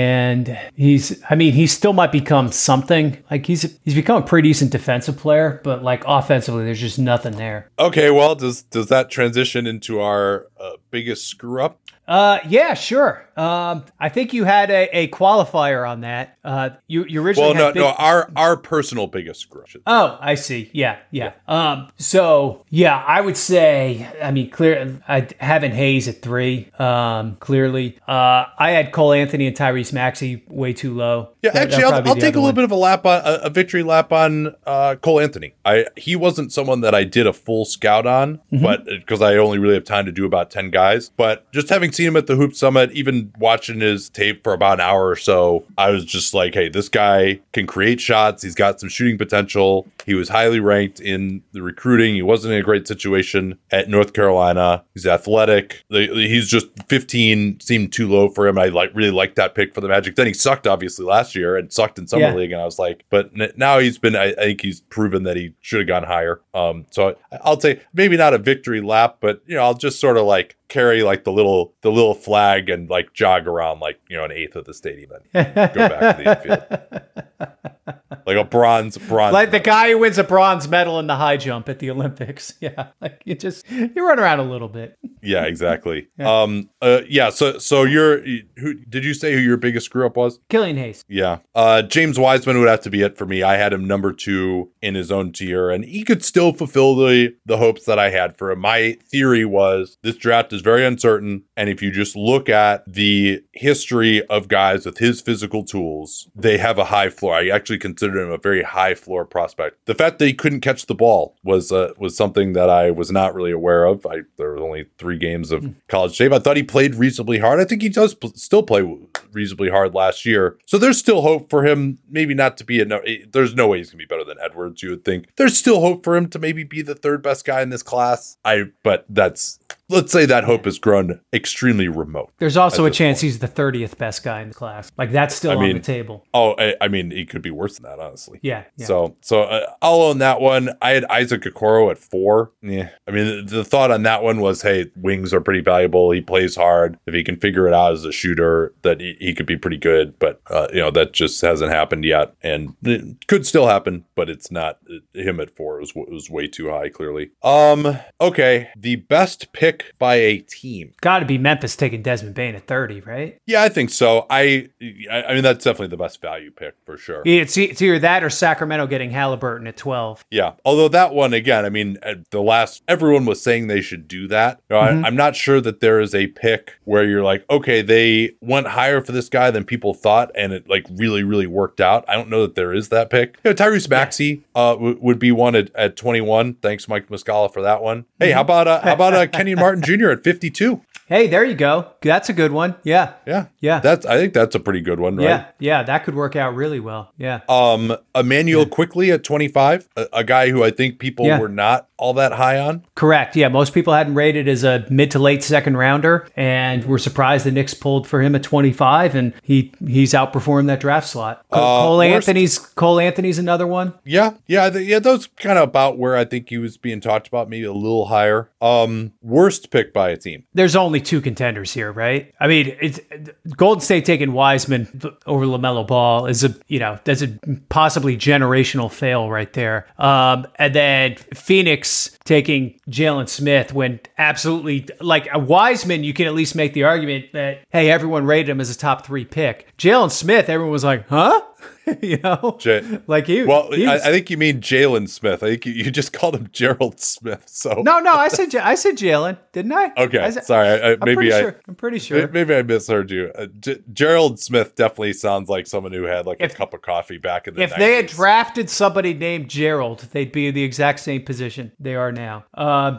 and he's. I mean, he still might become something. Like he's he's become a pretty decent defensive player, but like offensively, there's just nothing there. Okay, well, does does that transition into our uh, biggest screw up? Uh, yeah, sure. Um, I think you had a, a qualifier on that. Uh, you, you originally well, no, had big- no, our our personal biggest screw up. Oh, I see. Yeah, yeah. Um, so yeah, I would say, I mean, clear. I having Hayes at three. Um, clearly, uh, I had Cole Anthony and Tyrese Maxey way too low. Yeah, That- actually, that'll I'll, probably I'll be the take a other little one. bit of a lap on a, a victory lap on uh, Cole Anthony. I he wasn't someone that I did a full scout on, Mm-hmm. but because I only really have time to do about ten guys. But just having seen him at the Hoop Summit, even watching his tape for about an hour or so, I was just like, hey, this guy can create shots. He's got some shooting potential. He was highly ranked in the recruiting. He wasn't in a great situation at North Carolina. He's athletic. He's just fifteen, seemed too low for him. I like really liked that pick for the Magic. Then he sucked obviously last year and sucked in summer Yeah. league, and I was like, but n- now he's been. I, I think he's proven that he should have gone higher. Um, so I, I'll say maybe not a victory lap, but you know, I'll just sort of like carry like the little the little flag and like jog around like, you know, an eighth of the stadium and go back to the infield. Like a bronze bronze Like the guy who wins a bronze medal in the high jump at the Olympics. Yeah, like you just you run around a little bit. Yeah, exactly. Yeah. Um uh yeah, so so you're who did you say who your biggest screw up was? Killian Hayes. Yeah. Uh James Wiseman would have to be it for me. I had him number two in his own tier, and he could still fulfill the the hopes that I had for him. My theory was this draft is very uncertain, and if you just look at the history of guys with his physical tools, they have a high floor. I actually considered him a very high floor prospect. The fact that he couldn't catch the ball was uh, was something that I was not really aware of. I there were only three games of college tape. I thought he played reasonably hard. I think he does p- still play reasonably hard last year. So there's still hope for him. Maybe not to be a no. There's no way he's gonna be better than Edwards. You would think there's still hope for him to maybe be the third best guy in this class. I but that's. Let's say that hope has grown extremely remote. There's also a this chance point. he's the thirtieth best guy in the class. Like that's still I on mean, the table. Oh, I, I mean, he could be worse than that, honestly. Yeah. yeah. So, so uh, I'll own that one. I had Isaac Okoro at four. Yeah. I mean, the, the thought on that one was, hey, wings are pretty valuable. He plays hard. If he can figure it out as a shooter, that he, he could be pretty good. But, uh, you know, that just hasn't happened yet. And it could still happen, but it's not. Him at four was, was way too high, clearly. Um. Okay. The best pick by a team. Got to be Memphis taking Desmond Bane at thirty, right? Yeah, I think so. I, I I mean, that's definitely the best value pick for sure. It's, it's either that or Sacramento getting Halliburton at twelve. Yeah. Although that one, again, I mean, at the last, everyone was saying they should do that. You know, Mm-hmm. I, I'm not sure that there is a pick where you're like, okay, they went higher for this guy than people thought, and it like really, really worked out. I don't know that there is that pick. You know, Tyrese Maxey uh, w- would be one at, at twenty-one. Thanks, Mike Muscala, for that one. Hey, how about uh, how about uh, Kenyon Martin Junior at fifty-two? Hey, there you go. That's a good one. Yeah. Yeah. Yeah. That's I think that's a pretty good one, right? Yeah. Yeah. That could work out really well. Yeah. Um, Emmanuel Quickly at twenty-five, a, a guy who I think people Yeah. were not all that high on. Correct. Yeah. Most people hadn't rated as a mid to late second rounder, and we're surprised the Knicks pulled for him at twenty-five, and he he's outperformed that draft slot. Cole, Uh, Cole worst- Anthony's Cole Anthony's another one. Yeah, yeah, I think- yeah. Those kind of about where I think he was being talked about, maybe a little higher. Um, worst pick by a team. There's only two contenders here, right? I mean, it's Golden State taking Wiseman over LaMelo Ball is a you know that's a possibly generational fail right there. Um, and then Phoenix taking Jalen Smith when absolutely like a Wiseman, you can at least make the argument that hey, everyone rated him as a top three pick. Jalen Smith, everyone was like, huh? you know, J- like he. Well, he I, was- I think you mean Jalen Smith. I think you, you just called him Gerald Smith. So no, no, I said J- I said Jalen, didn't I? okay, I said- sorry. I, I, I'm maybe pretty I sure. I'm pretty sure. maybe I misheard you. Uh, J- Gerald Smith definitely sounds like someone who had like If- a cup of coffee back in the If they had nineties. drafted somebody named Gerald, they'd be in the exact same position they are now. Um,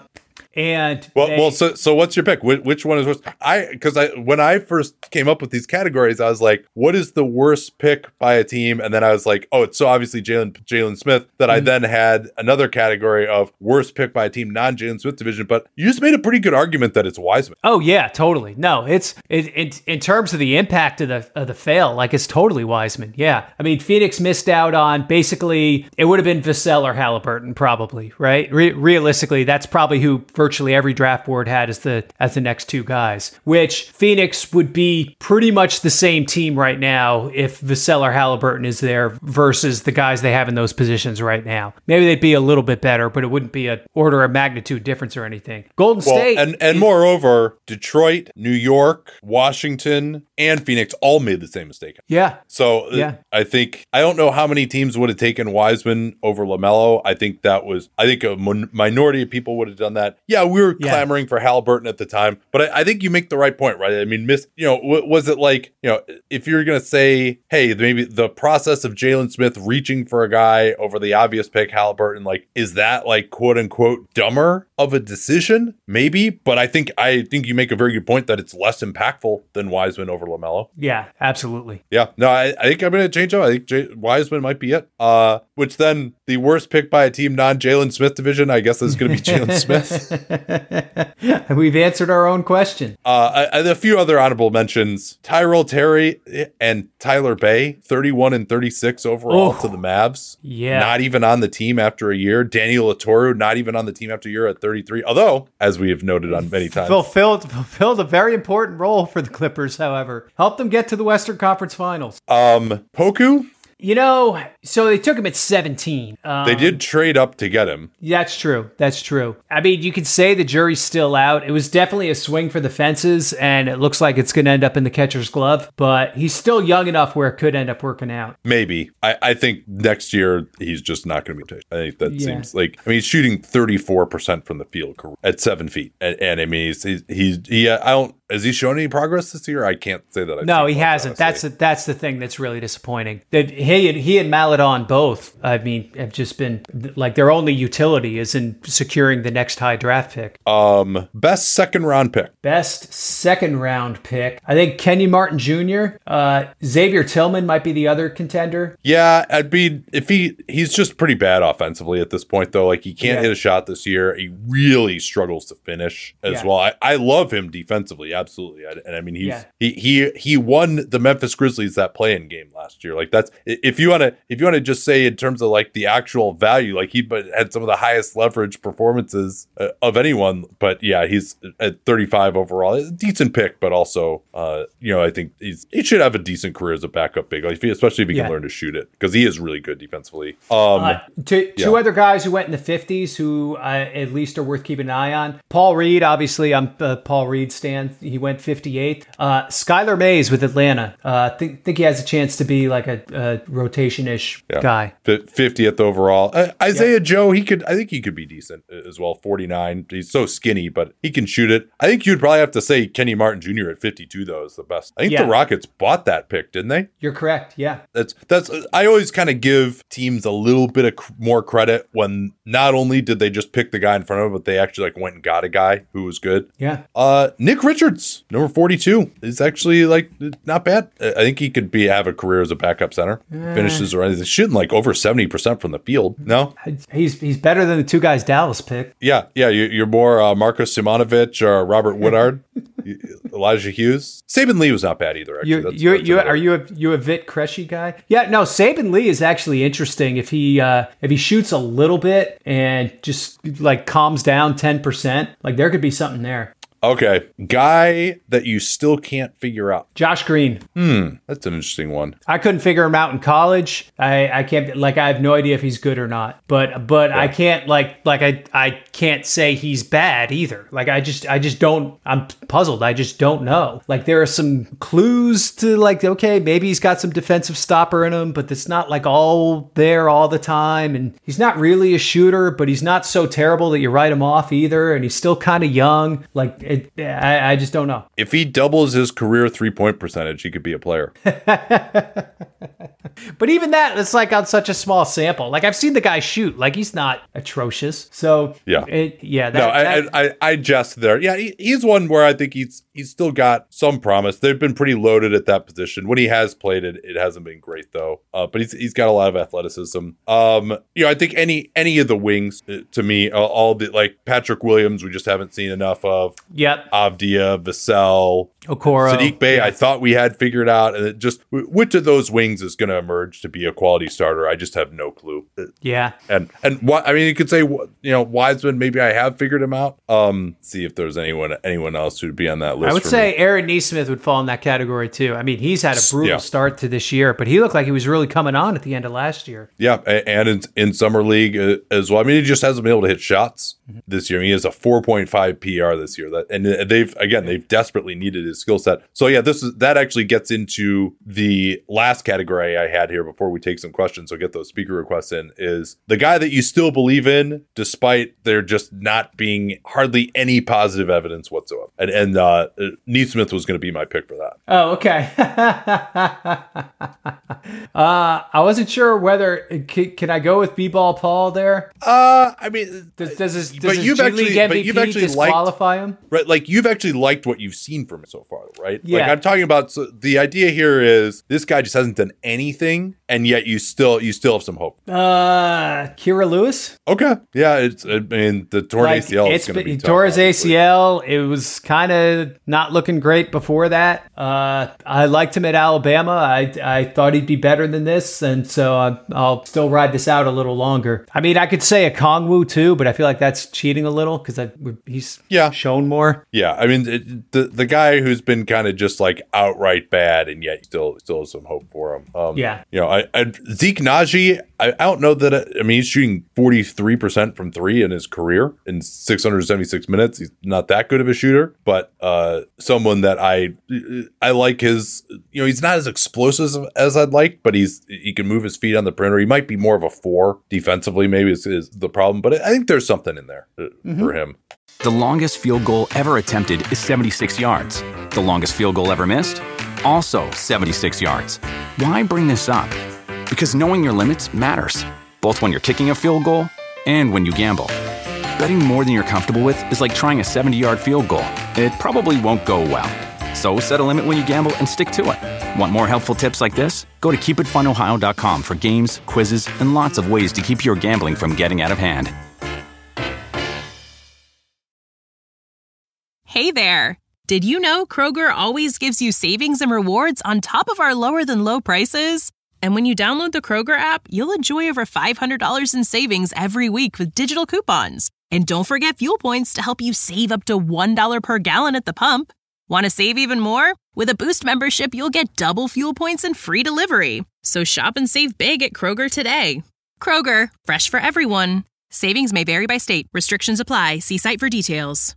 And Well, they- well, so so what's your pick? Which, which one is worse? I because I when I first came up with these categories, I was like, what is the worst pick by a team? And then I was like, oh, it's so obviously Jalen Jalen Smith that I then had another category of worst pick by a team, non Jalen Smith division. But you just made a pretty good argument that it's Wiseman. Oh yeah, totally. No, it's it, it in terms of the impact of the of the fail, like it's totally Wiseman. Yeah, I mean Phoenix missed out on basically it would have been Vassell or Halliburton probably, right? Re- realistically, that's probably who virtually every draft board had as the as the next two guys. Which Phoenix would be pretty much the same team right now if Vassell or Halliburton is there versus the guys they have in those positions right now. Maybe they'd be a little bit better, but it wouldn't be an order of magnitude difference or anything. Golden Well, State and and moreover, Detroit, New York, Washington, and Phoenix all made the same mistake. yeah. So uh, Yeah. I think I don't know how many teams would have taken Wiseman over LaMelo. I think that was I think a mon- minority of people would have done that. Yeah, we were Yeah. clamoring for Halliburton at the time, but I, I think you make the right point, right? I mean, miss you know, w- was it like you know, if you're gonna say, hey, maybe the process of Jalen Smith reaching for a guy over the obvious pick, Halliburton, like is that like quote unquote dumber of a decision? Maybe, but I think I think you make a very good point that it's less impactful than Wiseman over LaMelo. Yeah, absolutely. Yeah, no, I, I think I'm going to change up. I think J- Wiseman might be it. Uh, which then the worst pick by a team non-Jalen Smith division, I guess, is going to be Jalen Smith. We've answered our own question. Uh, I, I, a few other honorable mentions: Tyrell Terry and Tyler Bay, thirty-one and thirty-six overall Oh, to the Mavs. yeah. not even on the team after a year. Daniel Latoru, not even on the team after a year at thirty-three. Although, as we have noted on many times, Fulfilled fulfilled a very important role for the Clippers, however. Helped them get to the Western Conference Finals. um, Poku, You know, so they took him at seventeen. Um, they did trade up to get him. That's true. That's true. I mean, you could say the jury's still out. It was definitely a swing for the fences, and it looks like it's going to end up in the catcher's glove. But he's still young enough where it could end up working out. Maybe. I, I think next year he's just not going to be. I think that Yeah. seems like. I mean, he's shooting thirty-four percent from the field at seven feet, and, and I mean, he's he's, he's he. I don't. Has he shown any progress this year? I can't say that. I've No, seen he much, hasn't. honestly. That's that's the thing that's really disappointing. That he and he and Maladon both, I mean, have just been like their only utility is in securing the next high draft pick. um best second round pick. Best second round pick, I think Kenyon Martin Junior Uh, Xavier Tillman might be the other contender. Yeah, I'd be if he he's just pretty bad offensively at this point though. Like he can't Yeah. hit a shot this year. He really struggles to finish as Yeah. well. I, I love him defensively, absolutely. I, and I mean he's Yeah. he he he won the Memphis Grizzlies that play-in game last year. Like that's if you want to if you want to just say in terms of like the actual value, like he but had some of the highest leverage performances uh, of anyone. But yeah, he's at thirty-five overall. It's a decent pick, but also uh you know I think he's he should have a decent career as a backup big, like if he, especially if he Yeah. can learn to shoot it because he is really good defensively. Um, Uh, two two yeah. other guys who went in the fifties who uh, at least are worth keeping an eye on. Paul Reed, obviously, I'm a Paul Reed stan. He went fifty-eighth. Uh, Skylar Mays with Atlanta. Uh, think think he has a chance to be like a, a rotation-ish Yeah. guy. fi- fiftieth overall. Uh, Isaiah Joe, he could. I think he could be decent as well. forty-nine. He's so skinny, but he can shoot it. I think you'd probably have to say Kenny Martin Junior at fifty-two though is the best. I think Yeah. the Rockets bought that pick, didn't they? You're correct. Yeah. That's that's. I always kind of give teams a little bit of cr- more credit when not only did they just pick the guy in front of them, but they actually like went and got a guy who was good. Yeah. Uh, Nick Richards, number forty-two, is actually like not bad. I I think he could be have a career as a backup center. Finishes or anything, shooting like over seventy percent from the field. No, He's he's better than the two guys Dallas picked. yeah, yeah. You, you're more uh, Marcus Simonovic or Robert Woodard, Elijah Hughes. Saban Lee was not bad either. Actually, You That's- you that's you another- are you a you a Vit Kreshe guy? Yeah, no. Saban Lee is actually interesting if he uh, if he shoots a little bit and just like calms down ten percent. Like there could be something there. Okay, guy that you still can't figure out. Josh Green. That's an interesting one. I couldn't figure him out in college. I, I can't like I have no idea if he's good or not. But but I can't like like I I can't say he's bad either. Like I just I just don't I'm puzzled. I just don't know. Like there are some clues to like okay, maybe he's got some defensive stopper in him, but it's not like all there all the time and he's not really a shooter, but he's not so terrible that you write him off either and he's still kind of young. Like it, I I just don't know. If he doubles his career three point percentage, he could be a player. But even that, it's like on such a small sample. Like I've seen the guy shoot. Like he's not atrocious. So yeah, it, yeah. That, no, I, that, I, I, I jest there. Yeah, he, he's one where I think he's he's still got some promise. They've been pretty loaded at that position. When he has played it, it hasn't been great though. Uh, but he's he's got a lot of athleticism. Um, you know, I think any any of the wings uh, to me, all, all the like Patrick Williams, we just haven't seen enough of. Yep. Avdia, Vassell, Okoro, Sadiq Bey. yeah. I thought we had figured out, and it just which of those wings is going to emerge to be a quality starter? I just have no clue. Yeah. And and what I mean, you could say, you know, Wiseman. Maybe I have figured him out. Um, see if there's anyone anyone else who'd be on that list. I would for say me. Aaron Neesmith would fall in that category too. I mean, he's had a brutal Yeah. start to this year, but he looked like he was really coming on at the end of last year. Yeah, a- and in, in summer league uh, as well. I mean, he just hasn't been able to hit shots mm-hmm. this year. He has a four point five P R this year. That and they've again they've desperately needed his skill set. So yeah, this is that actually gets into the last category I had here before we take some questions. So get those speaker requests in. Is the guy that you still believe in despite there just not being hardly any positive evidence whatsoever. And and uh, Neesmith was going to be my pick for that. Oh, okay. uh, I wasn't sure whether can, can I go with B-Ball Paul there? Uh, I mean, Does, does his, does but his you've G actually, League M V P but you've actually disqualify liked, him? Right, like you've actually liked what you've seen from him so far, right? Yeah. Like I'm talking about. So the idea here is this guy just hasn't done anything, and yet you still you still have some hope. Uh, Kira Lewis. Okay, yeah, it's I mean the torn Like, A C L is it's going to been- be he tough, tore his obviously. A C L. It was kind of not looking great before that. Uh, I liked him at Alabama. I I thought he'd be better than this, and so I, I'll still ride this out a little longer. I mean, I could say a Kongwu too, but I feel like that's cheating a little because he's Yeah. shown more. Yeah, I mean it, the the guy who's been kind of just like outright bad, and yet still still has some hope for him. Um, Yeah. you know, I, I Zeke Naji, I, I don't know that. I, I mean, he's shooting forty-three percent from three in his career in six hundred seventy-six minutes. He's not that good of a shooter, but uh, someone that I I like his. You know, he's not as explosive as I'd like, but he's he can move his feet on the perimeter. He might be more of a four defensively. Maybe is, is the problem, but I think there's something in there uh, Mm-hmm. for him. The longest field goal ever attempted is seventy-six yards. The longest field goal ever missed? Also seventy-six yards. Why bring this up? Because knowing your limits matters, both when you're kicking a field goal and when you gamble. Betting more than you're comfortable with is like trying a seventy-yard field goal. It probably won't go well. So set a limit when you gamble and stick to it. Want more helpful tips like this? Go to keep it fun ohio dot com for games, quizzes, and lots of ways to keep your gambling from getting out of hand. Hey there! Did you know Kroger always gives you savings and rewards on top of our lower than low prices? And when you download the Kroger app, you'll enjoy over five hundred dollars in savings every week with digital coupons. And don't forget fuel points to help you save up to one dollar per gallon at the pump. Want to save even more? With a Boost membership, you'll get double fuel points and free delivery. So shop and save big at Kroger today. Kroger, fresh for everyone. Savings may vary by state. Restrictions apply. See site for details.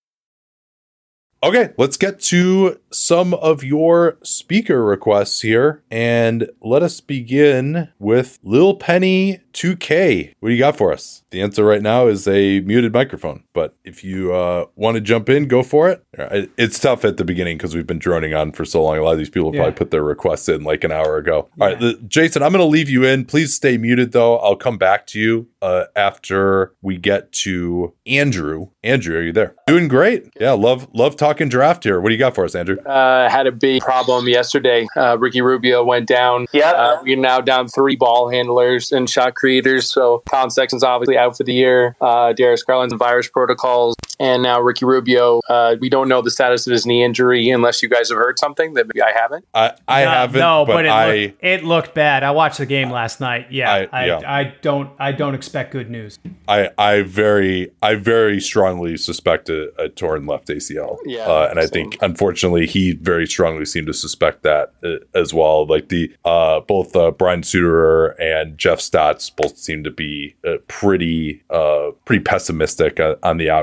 Okay, let's get to some of your speaker requests here, and let us begin with Lil Penny two K. What do you got for us? The answer right now is a muted microphone, but if you uh, want to jump in, go for it. It's tough at the beginning because we've been droning on for so long. A lot of these people Yeah. probably put their requests in like an hour ago. Yeah. All right, the, Jason, I'm going to leave you in. Please stay muted, though. I'll come back to you uh, after we get to Andrew. Andrew, are you there? Doing great. Yeah, love love talking draft here. What do you got for us, Andrew? Uh, had a big problem yesterday. Uh, Ricky Rubio went down. Yeah, uh, we're now down three ball handlers and shot creators. So Colin Sexton's obviously out for the year. Uh, Darius Garland's in virus protocols, and now Ricky Rubio. Uh, we don't know the status of his knee injury unless you guys have heard something that maybe I haven't. I, I no, haven't, no, but, but, it, I looked, it looked bad. I watched the game last night. Yeah, I- I, yeah. I, don't I don't expect good news. I I very I very strongly suspect a, a torn left A C L. Yeah, uh, and I same. think unfortunately he very strongly seemed to suspect that uh, as well. Like the uh, both uh, Brian Suterer and Jeff Stotts both seem to be uh, pretty uh, pretty pessimistic uh, on the outcome. So I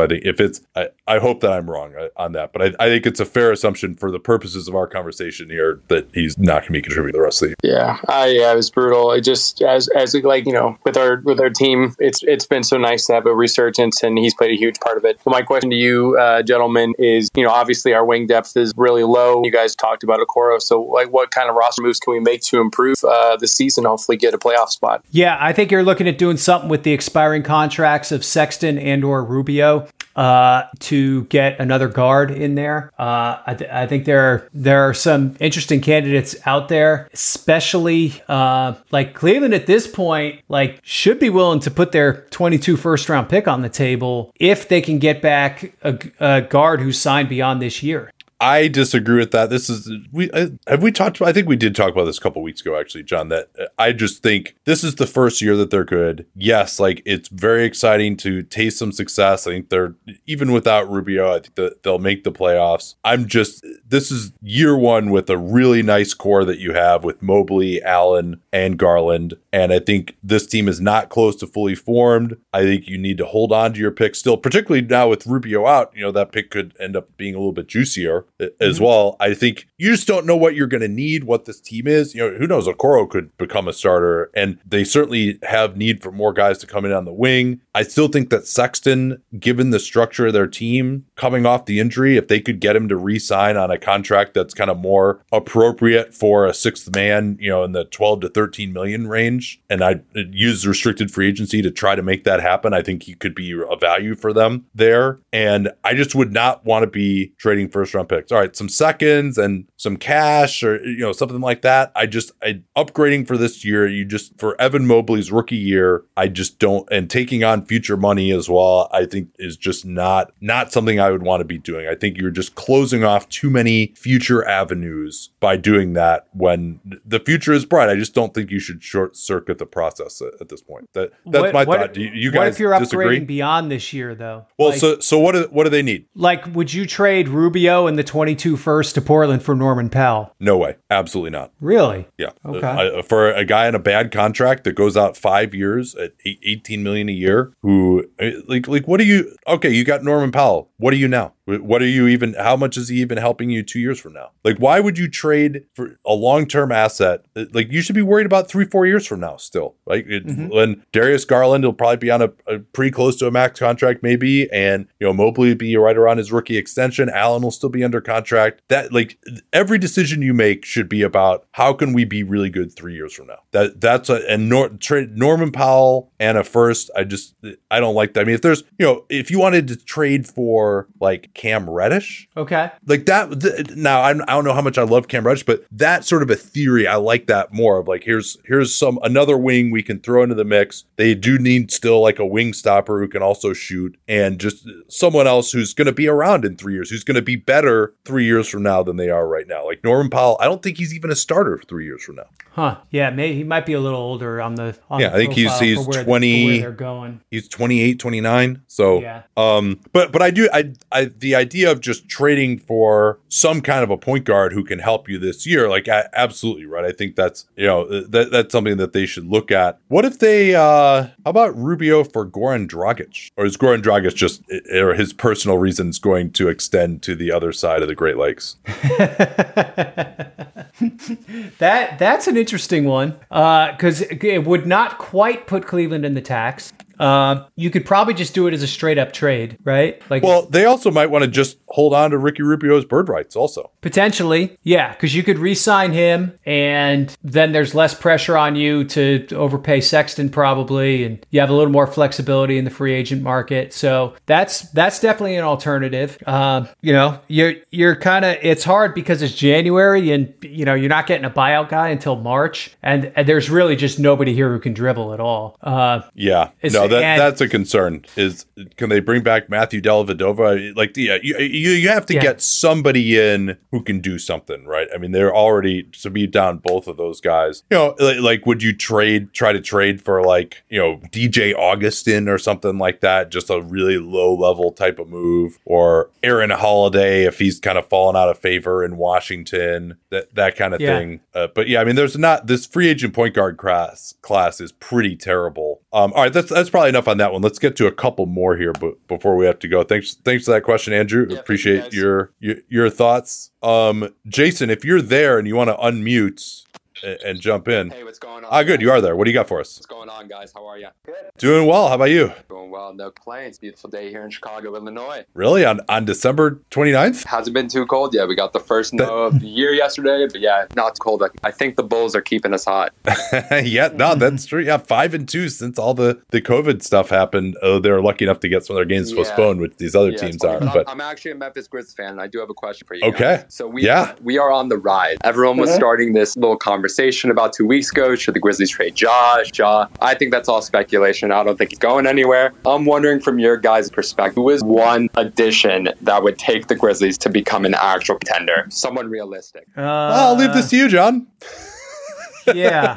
think if it's, I, I hope that I'm wrong on that, but I, I think it's a fair assumption for the purposes of our conversation here that he's not going to be contributing the rest of the year. Yeah, I, yeah, it was brutal. It just as as like you know with our with our team, it's it's been so nice to have a resurgence, and he's played a huge part of it. But my question to you, uh, gentlemen, is you know obviously our wing depth is really low. You guys talked about Okoro, so like what kind of roster moves can we make to improve uh, the season? Hopefully, get a playoff spot. Yeah, I think you're looking at doing something with the expiring contracts of Sexton and or Rubio uh, to get another guard in there. Uh, I, th- I think there are, there are some interesting candidates out there, especially uh, like Cleveland at this point, like should be willing to put their twenty-two first round pick on the table if they can get back a, a guard who's signed beyond this year. I disagree with that. This is we uh, have we talked. I think we did talk about this a couple weeks ago, actually, John. That uh, I just think this is the first year that they're good. Yes, like it's very exciting to taste some success. I think they're even without Rubio. I think that they'll make the playoffs. I'm just this is year one with a really nice core that you have with Mobley, Allen, and Garland, and I think this team is not close to fully formed. I think you need to hold on to your pick still, particularly now with Rubio out. You know that pick could end up being a little bit juicier as mm-hmm. well. I think you just don't know what you're going to need, what this team is. You know, who knows? Okoro could become a starter, and they certainly have need for more guys to come in on the wing. I still think that Sexton, given the structure of their team coming off the injury, if they could get him to re-sign on a contract that's kind of more appropriate for a sixth man, you know, in the twelve to thirteen million range, and I use restricted free agency to try to make that happen, I think he could be a value for them there. And I just would not want to be trading first round picks. All right, some seconds and some cash or, you know, something like that. I just, I upgrading for this year, you just, for Evan Mobley's rookie year, I just don't, and taking on future money as well, I think is just not, not something I would want to be doing. I think you're just closing off too many future avenues by doing that when the future is bright. I just don't think you should short circuit the process at, at this point. That That's what, my what, thought. Do you, you guys what if you're disagree? Upgrading beyond this year though? Well, like, so, so what do, what do they need? Like, would you trade Rubio and the twenty-two first to Portland for Norman Powell? No way. Absolutely not. Really? Yeah. Okay. Uh, for a guy in a bad contract that goes out five years at eighteen million a year, who like, like, what do you, okay, you got Norman Powell. What are you now? What are you even, how much is he even helping you two years from now? Like, why would you trade for a long-term asset? Like, you should be worried about three, four years from now still. Like, it, mm-hmm. when Darius Garland will probably be on a, a pretty close to a max contract maybe, and, you know, Mobley will be right around his rookie extension. Allen will still be under contract. That, like, every decision you make should be about how can we be really good three years from now? That That's a, and Nor, trade Norman Powell and a first, I just, I don't like that. I mean, if there's, you know, if you wanted to trade for, like, Cam Reddish. Okay. Like that. Th- now, I, I don't know how much I love Cam Reddish, but that sort of a theory, I like that more of like, here's, here's some, another wing we can throw into the mix. They do need still like a wing stopper who can also shoot, and just someone else who's going to be around in three years, who's going to be better three years from now than they are right now. Like Norman Powell, I don't think he's even a starter three years from now. Huh. Yeah. Maybe he might be a little older on the, on yeah, the I think he's, he's where twenty, the, where they're going. He's twenty-eight, twenty-nine. So, yeah. um, but, but I do, I, I, the idea of just trading for some kind of a point guard who can help you this year, like I, absolutely right. I think that's, you know, that that's something that they should look at. What if they, uh, how about Rubio for Goran Dragic? Or is Goran Dragic just, or his personal reasons going to extend to the other side of the Great Lakes? that That's an interesting one, because uh, it would not quite put Cleveland in the tax. Uh, you could probably just do it as a straight up trade, right? Like, well, they also might want to just hold on to Ricky Rubio's bird rights also. Potentially. Yeah. Cause you could re-sign him, and then there's less pressure on you to, to overpay Sexton probably. And you have a little more flexibility in the free agent market. So that's, that's definitely an alternative. Um, you know, you're, you're kind of, it's hard because it's January and, you know, you're not getting a buyout guy until March, and, and there's really just nobody here who can dribble at all. Uh, yeah. No, that, and, that's a concern. Is can they bring back Matthew Dellavedova? Like, yeah, you you, you have to yeah. get somebody in who can do something, right? I mean, they're already to be down both of those guys. You know, like, like would you trade, try to trade for like, you know, D J Augustin or something like that? Just a really low level type of move, or Aaron Holiday if he's kind of fallen out of favor in Washington, that that kind of yeah. thing. Uh, but yeah, I mean, there's not this free agent point guard class class is pretty terrible Um, all right, that's that's probably enough on that one. Let's get to a couple more here, but before we have to go, thanks thanks for that question, Andrew. Yeah, Appreciate you your, your your thoughts. Um, Jason, if you're there and you want to unmute and, and jump in. Hey, what's going on? Ah, good. You are there. What do you got for us? What's going on, guys? How are you? Good. Doing well. How about you? Doing well. No complaints. Beautiful day here in Chicago, Illinois. Really? On on December twenty-ninth? Hasn't been too cold yet. We got the first snow of the year yesterday, but yeah, not too cold. I think the Bulls are keeping us hot. Yeah, no, that's true. Yeah, five and two since all the, the COVID stuff happened. Oh, they were lucky enough to get some of their games Yeah. postponed, which these other Yeah, teams it's funny, aren't. but But I'm, I'm actually a Memphis Grizzlies fan, and I do have a question for you. Okay. Guys. So we Yeah. we are on the rise. Everyone was starting this little conversation about two weeks ago. Should the Grizzlies trade Josh? Ja? I think that's all speculation. I don't think he's going anywhere. I'm wondering from your guys' perspective, who is one addition that would take the Grizzlies to become an actual contender? Someone realistic. Uh, well, I'll leave this to you, John. Yeah.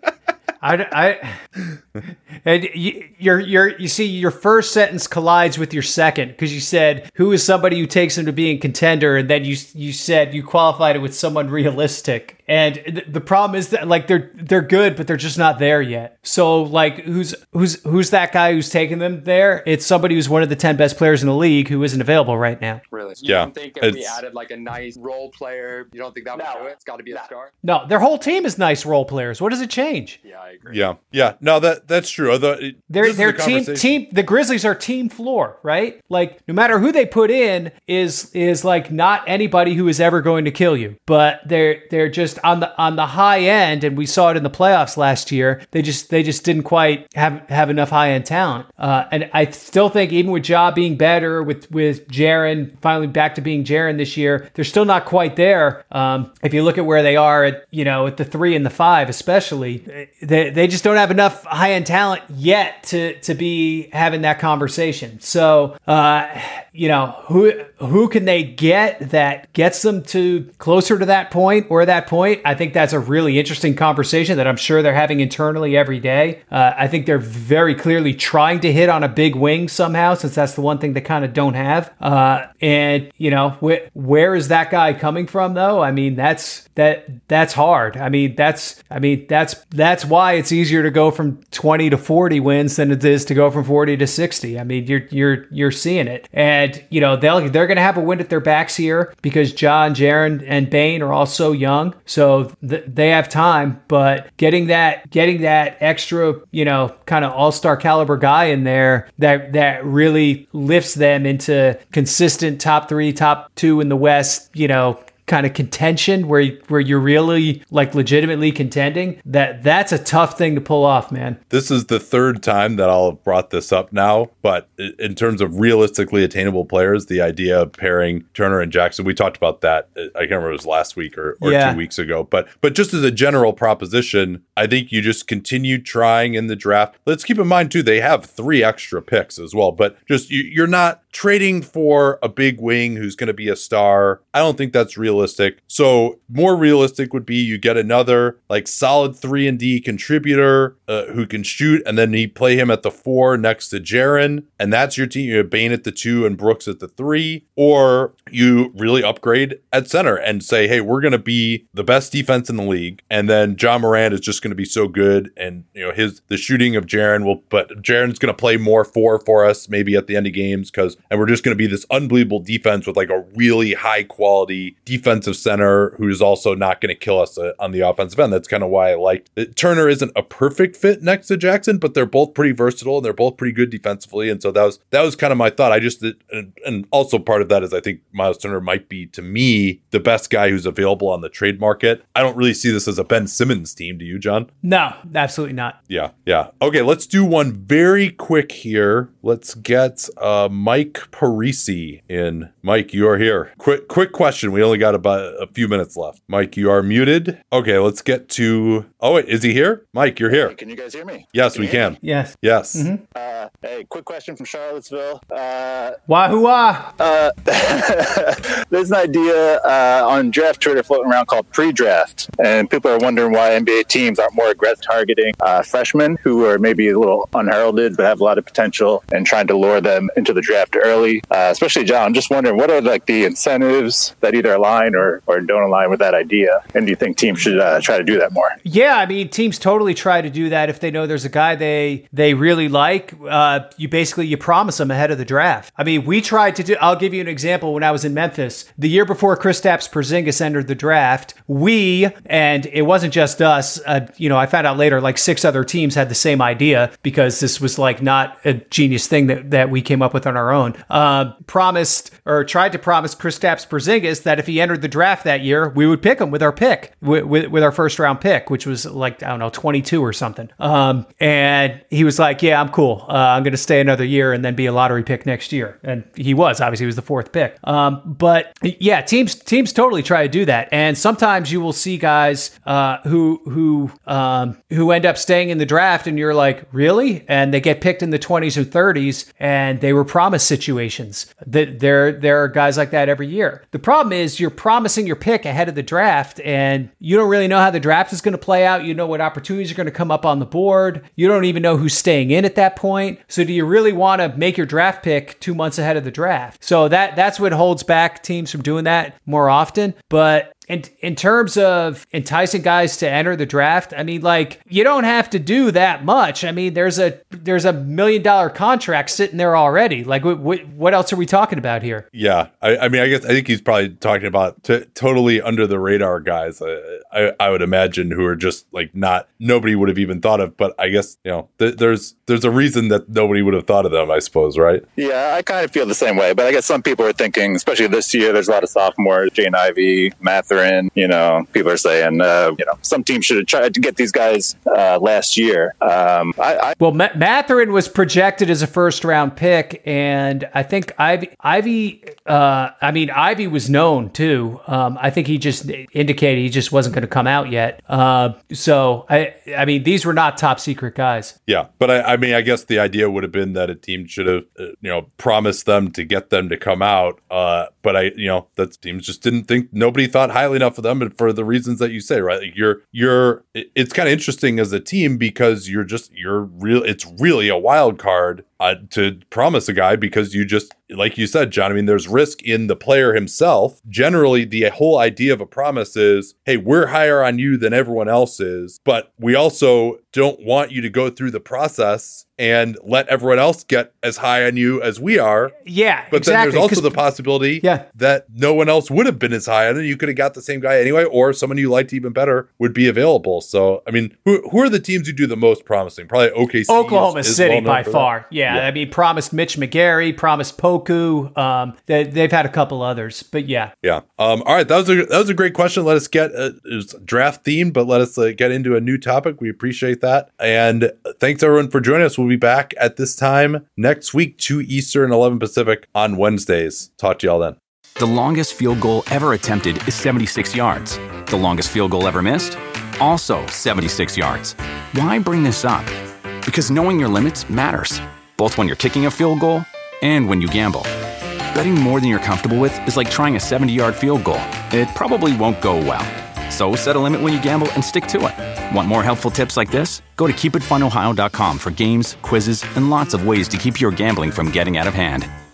I, I, and you, your, your, you see, your first sentence collides with your second because you said, "Who is somebody who takes them to being contender?" And then you, you said you qualified it with someone realistic. And th- the problem is that like they're they're good, but they're just not there yet. So like, who's who's who's that guy who's taking them there? It's somebody who's one of the ten best players in the league who isn't available right now. Really? You Yeah, don't think if we it's- added like a nice role player, you don't think that would do it? It's got to be a star? No, their whole team is nice role players. What does it change? Yeah, I agree. Yeah, yeah. No, that that's true. Although it, They're, this is they're a team conversation- team. The Grizzlies are team floor, right? Like no matter who they put in is is like not anybody who is ever going to kill you. But they're they're just on the on the high end, and we saw it in the playoffs last year. They just they just didn't quite have have enough high end talent. Uh, and I still think even with Ja being better, with with Jaren finally back to being Jaren this year, they're still not quite there. Um, if you look at where they are at you know at the three and the five, especially, they they just don't have enough high end talent yet to to be having that conversation. So uh, you know who who can they get that gets them to closer to that point or that point? I think that's a really interesting conversation that I'm sure they're having internally every day. Uh, I think they're very clearly trying to hit on a big wing somehow, since that's the one thing they kind of don't have. Uh, and you know, wh- where is that guy coming from though? I mean, that's that that's hard. I mean, that's I mean that's that's why it's easier to go from twenty to forty wins than it is to go from forty to sixty. I mean, you're you're you're seeing it, and you know they'll they're going to have a wind at their backs here because John, Jaren, and Bane are all so young, so th- they have time. But getting that getting that extra, you know, kind of all-star caliber guy in there that that really lifts them into consistent top three, top two in the West, you know, kind of contention where where you're really like legitimately contending, that that's a tough thing to pull off, man. This is the third time that I'll have brought this up now, but in terms of realistically attainable players, the idea of pairing Turner and Jackson, we talked about that. I can't remember if it was last week or, or Yeah. two weeks ago, but but just as a general proposition, I think you just continue trying in the draft. Let's keep in mind too, they have three extra picks as well, but just you, you're not trading for a big wing who's going to be a star. I don't think that's realistic. So more realistic would be you get another like solid three and D contributor uh, who can shoot, and then you play him at the four next to Jaren, and that's your team. You have Bane at the two and Brooks at the three, or you really upgrade at center and say, hey, we're going to be the best defense in the league, and then John Morant is just going to be so good, and you know his the shooting of Jaren will, but Jaren's going to play more four for us maybe at the end of games because, and we're just going to be this unbelievable defense with like a really high quality defensive center who is also not going to kill us uh, on the offensive end. That's kind of why I liked it. Turner isn't a perfect fit next to Jackson, but they're both pretty versatile and they're both pretty good defensively. And so that was that was kind of my thought. I just and, and also part of that is I think Miles Turner might be, to me, the best guy who's available on the trade market. I don't really see this as a Ben Simmons team. Do you, John? No, absolutely not. Yeah, yeah. Okay, let's do one very quick here. Let's get uh, Mike Parisi in. Mike, you are here. Quick, quick question. We only got about a few minutes left. Mike, you are muted. Okay, let's get to. Oh wait, is he here? Mike, you're here. Can you guys hear me? Yes, Can we you hear can. me? Yes. Yes. Mm-hmm. Uh, hey, quick question from Charlottesville. Uh, Wahoo-wah. uh, there's an idea uh, on draft Twitter floating around called pre-draft, and people are wondering why N B A teams aren't more aggressive targeting uh, freshmen who are maybe a little unheralded but have a lot of potential and trying to lure them into the draft early. Uh, especially John, I'm just wondering what are like the incentives that either align align or, or don't align with that idea? And do you think teams should uh, try to do that more? Yeah, I mean, teams totally try to do that if they know there's a guy they they really like. Uh, you basically you promise them ahead of the draft. I mean, we tried to do. I'll give you an example. When I was in Memphis, the year before Kristaps Porzingis entered the draft, we and it wasn't just us. Uh, you know, I found out later, like six other teams had the same idea because this was like not a genius thing that that we came up with on our own. Uh, promised or tried to promise Kristaps Porzingis that if he entered the draft that year, we would pick him with our pick, with, with, with our first round pick, which was like, I don't know, twenty-two or something. Um, and he was like, yeah, I'm cool. Uh, I'm going to stay another year and then be a lottery pick next year. And he was, obviously he was the fourth pick. Um, but yeah, teams, teams totally try to do that. And sometimes you will see guys, uh, who, who, um, who end up staying in the draft and you're like, really? And they get picked in the twenties or thirties and they were promised situations. That there, there are guys like that every year. The problem is you're promising your pick ahead of the draft and you don't really know how the draft is going to play out. You know what opportunities are going to come up on the board. You don't even know who's staying in at that point. So do you really want to make your draft pick two months ahead of the draft? So that that's what holds back teams from doing that more often. But in, in terms of enticing guys to enter the draft, I mean, like, you don't have to do that much. I mean, there's a there's a million dollar contract sitting there already. Like, what what, what else are we talking about here? Yeah, I, I mean, I guess I think he's probably talking about t- totally under the radar guys. I, I I would imagine who are just like not nobody would have even thought of. But I guess you know th- there's there's a reason that nobody would have thought of them. I suppose, right? Yeah, I kind of feel the same way. But I guess some people are thinking, especially this year, there's a lot of sophomores, Jane Ivey, Mather. In, you know, people are saying, uh, you know, some teams should have tried to get these guys uh, last year. Um, I, I well, Ma- Mathurin was projected as a first round pick, and I think Ivy, Ivy, uh, I mean, Ivy was known too. Um, I think he just indicated he just wasn't going to come out yet. Uh, so I, I mean, these were not top secret guys. Yeah, but I, I mean, I guess the idea would have been that a team should have, uh, you know, promised them to get them to come out. Uh, but I, you know, that teams just didn't think nobody thought highly enough of them, and for the reasons that you say, right? Like you're, you're. It's kind of interesting as a team because you're just, you're real. It's really a wild card uh, to promise a guy because you just, like you said, John. I mean, there's risk in the player himself. Generally, the whole idea of a promise is, hey, we're higher on you than everyone else is, but we also don't want you to go through the process and let everyone else get as high on you as we are. Yeah, but exactly. then there's also the possibility yeah. that no one else would have been as high on it. You could have got the same guy anyway, or someone you liked even better would be available. So, I mean, who who are the teams who do the most promising? Probably O K C. Oklahoma is, is City well by far. Yeah, yeah, I mean, promised Mitch McGary, promised Poku. Um, they, they've had a couple others, but yeah. Yeah. Um. All right. That was a that was a great question. Let us get uh, it was draft themed, but let us uh, get into a new topic. We appreciate that, and thanks everyone for joining us. We'll be back at this time next week, two Eastern, eleven Pacific on Wednesdays. Talk to y'all then. The longest field goal ever attempted is seventy-six yards. The longest field goal ever missed? Also seventy-six yards. Why bring this up? Because knowing your limits matters, both when you're kicking a field goal and when you gamble. Betting more than you're comfortable with is like trying a seventy-yard field goal. It probably won't go well. So set a limit when you gamble and stick to it. Want more helpful tips like this? Go to keep it fun ohio dot com for games, quizzes, and lots of ways to keep your gambling from getting out of hand.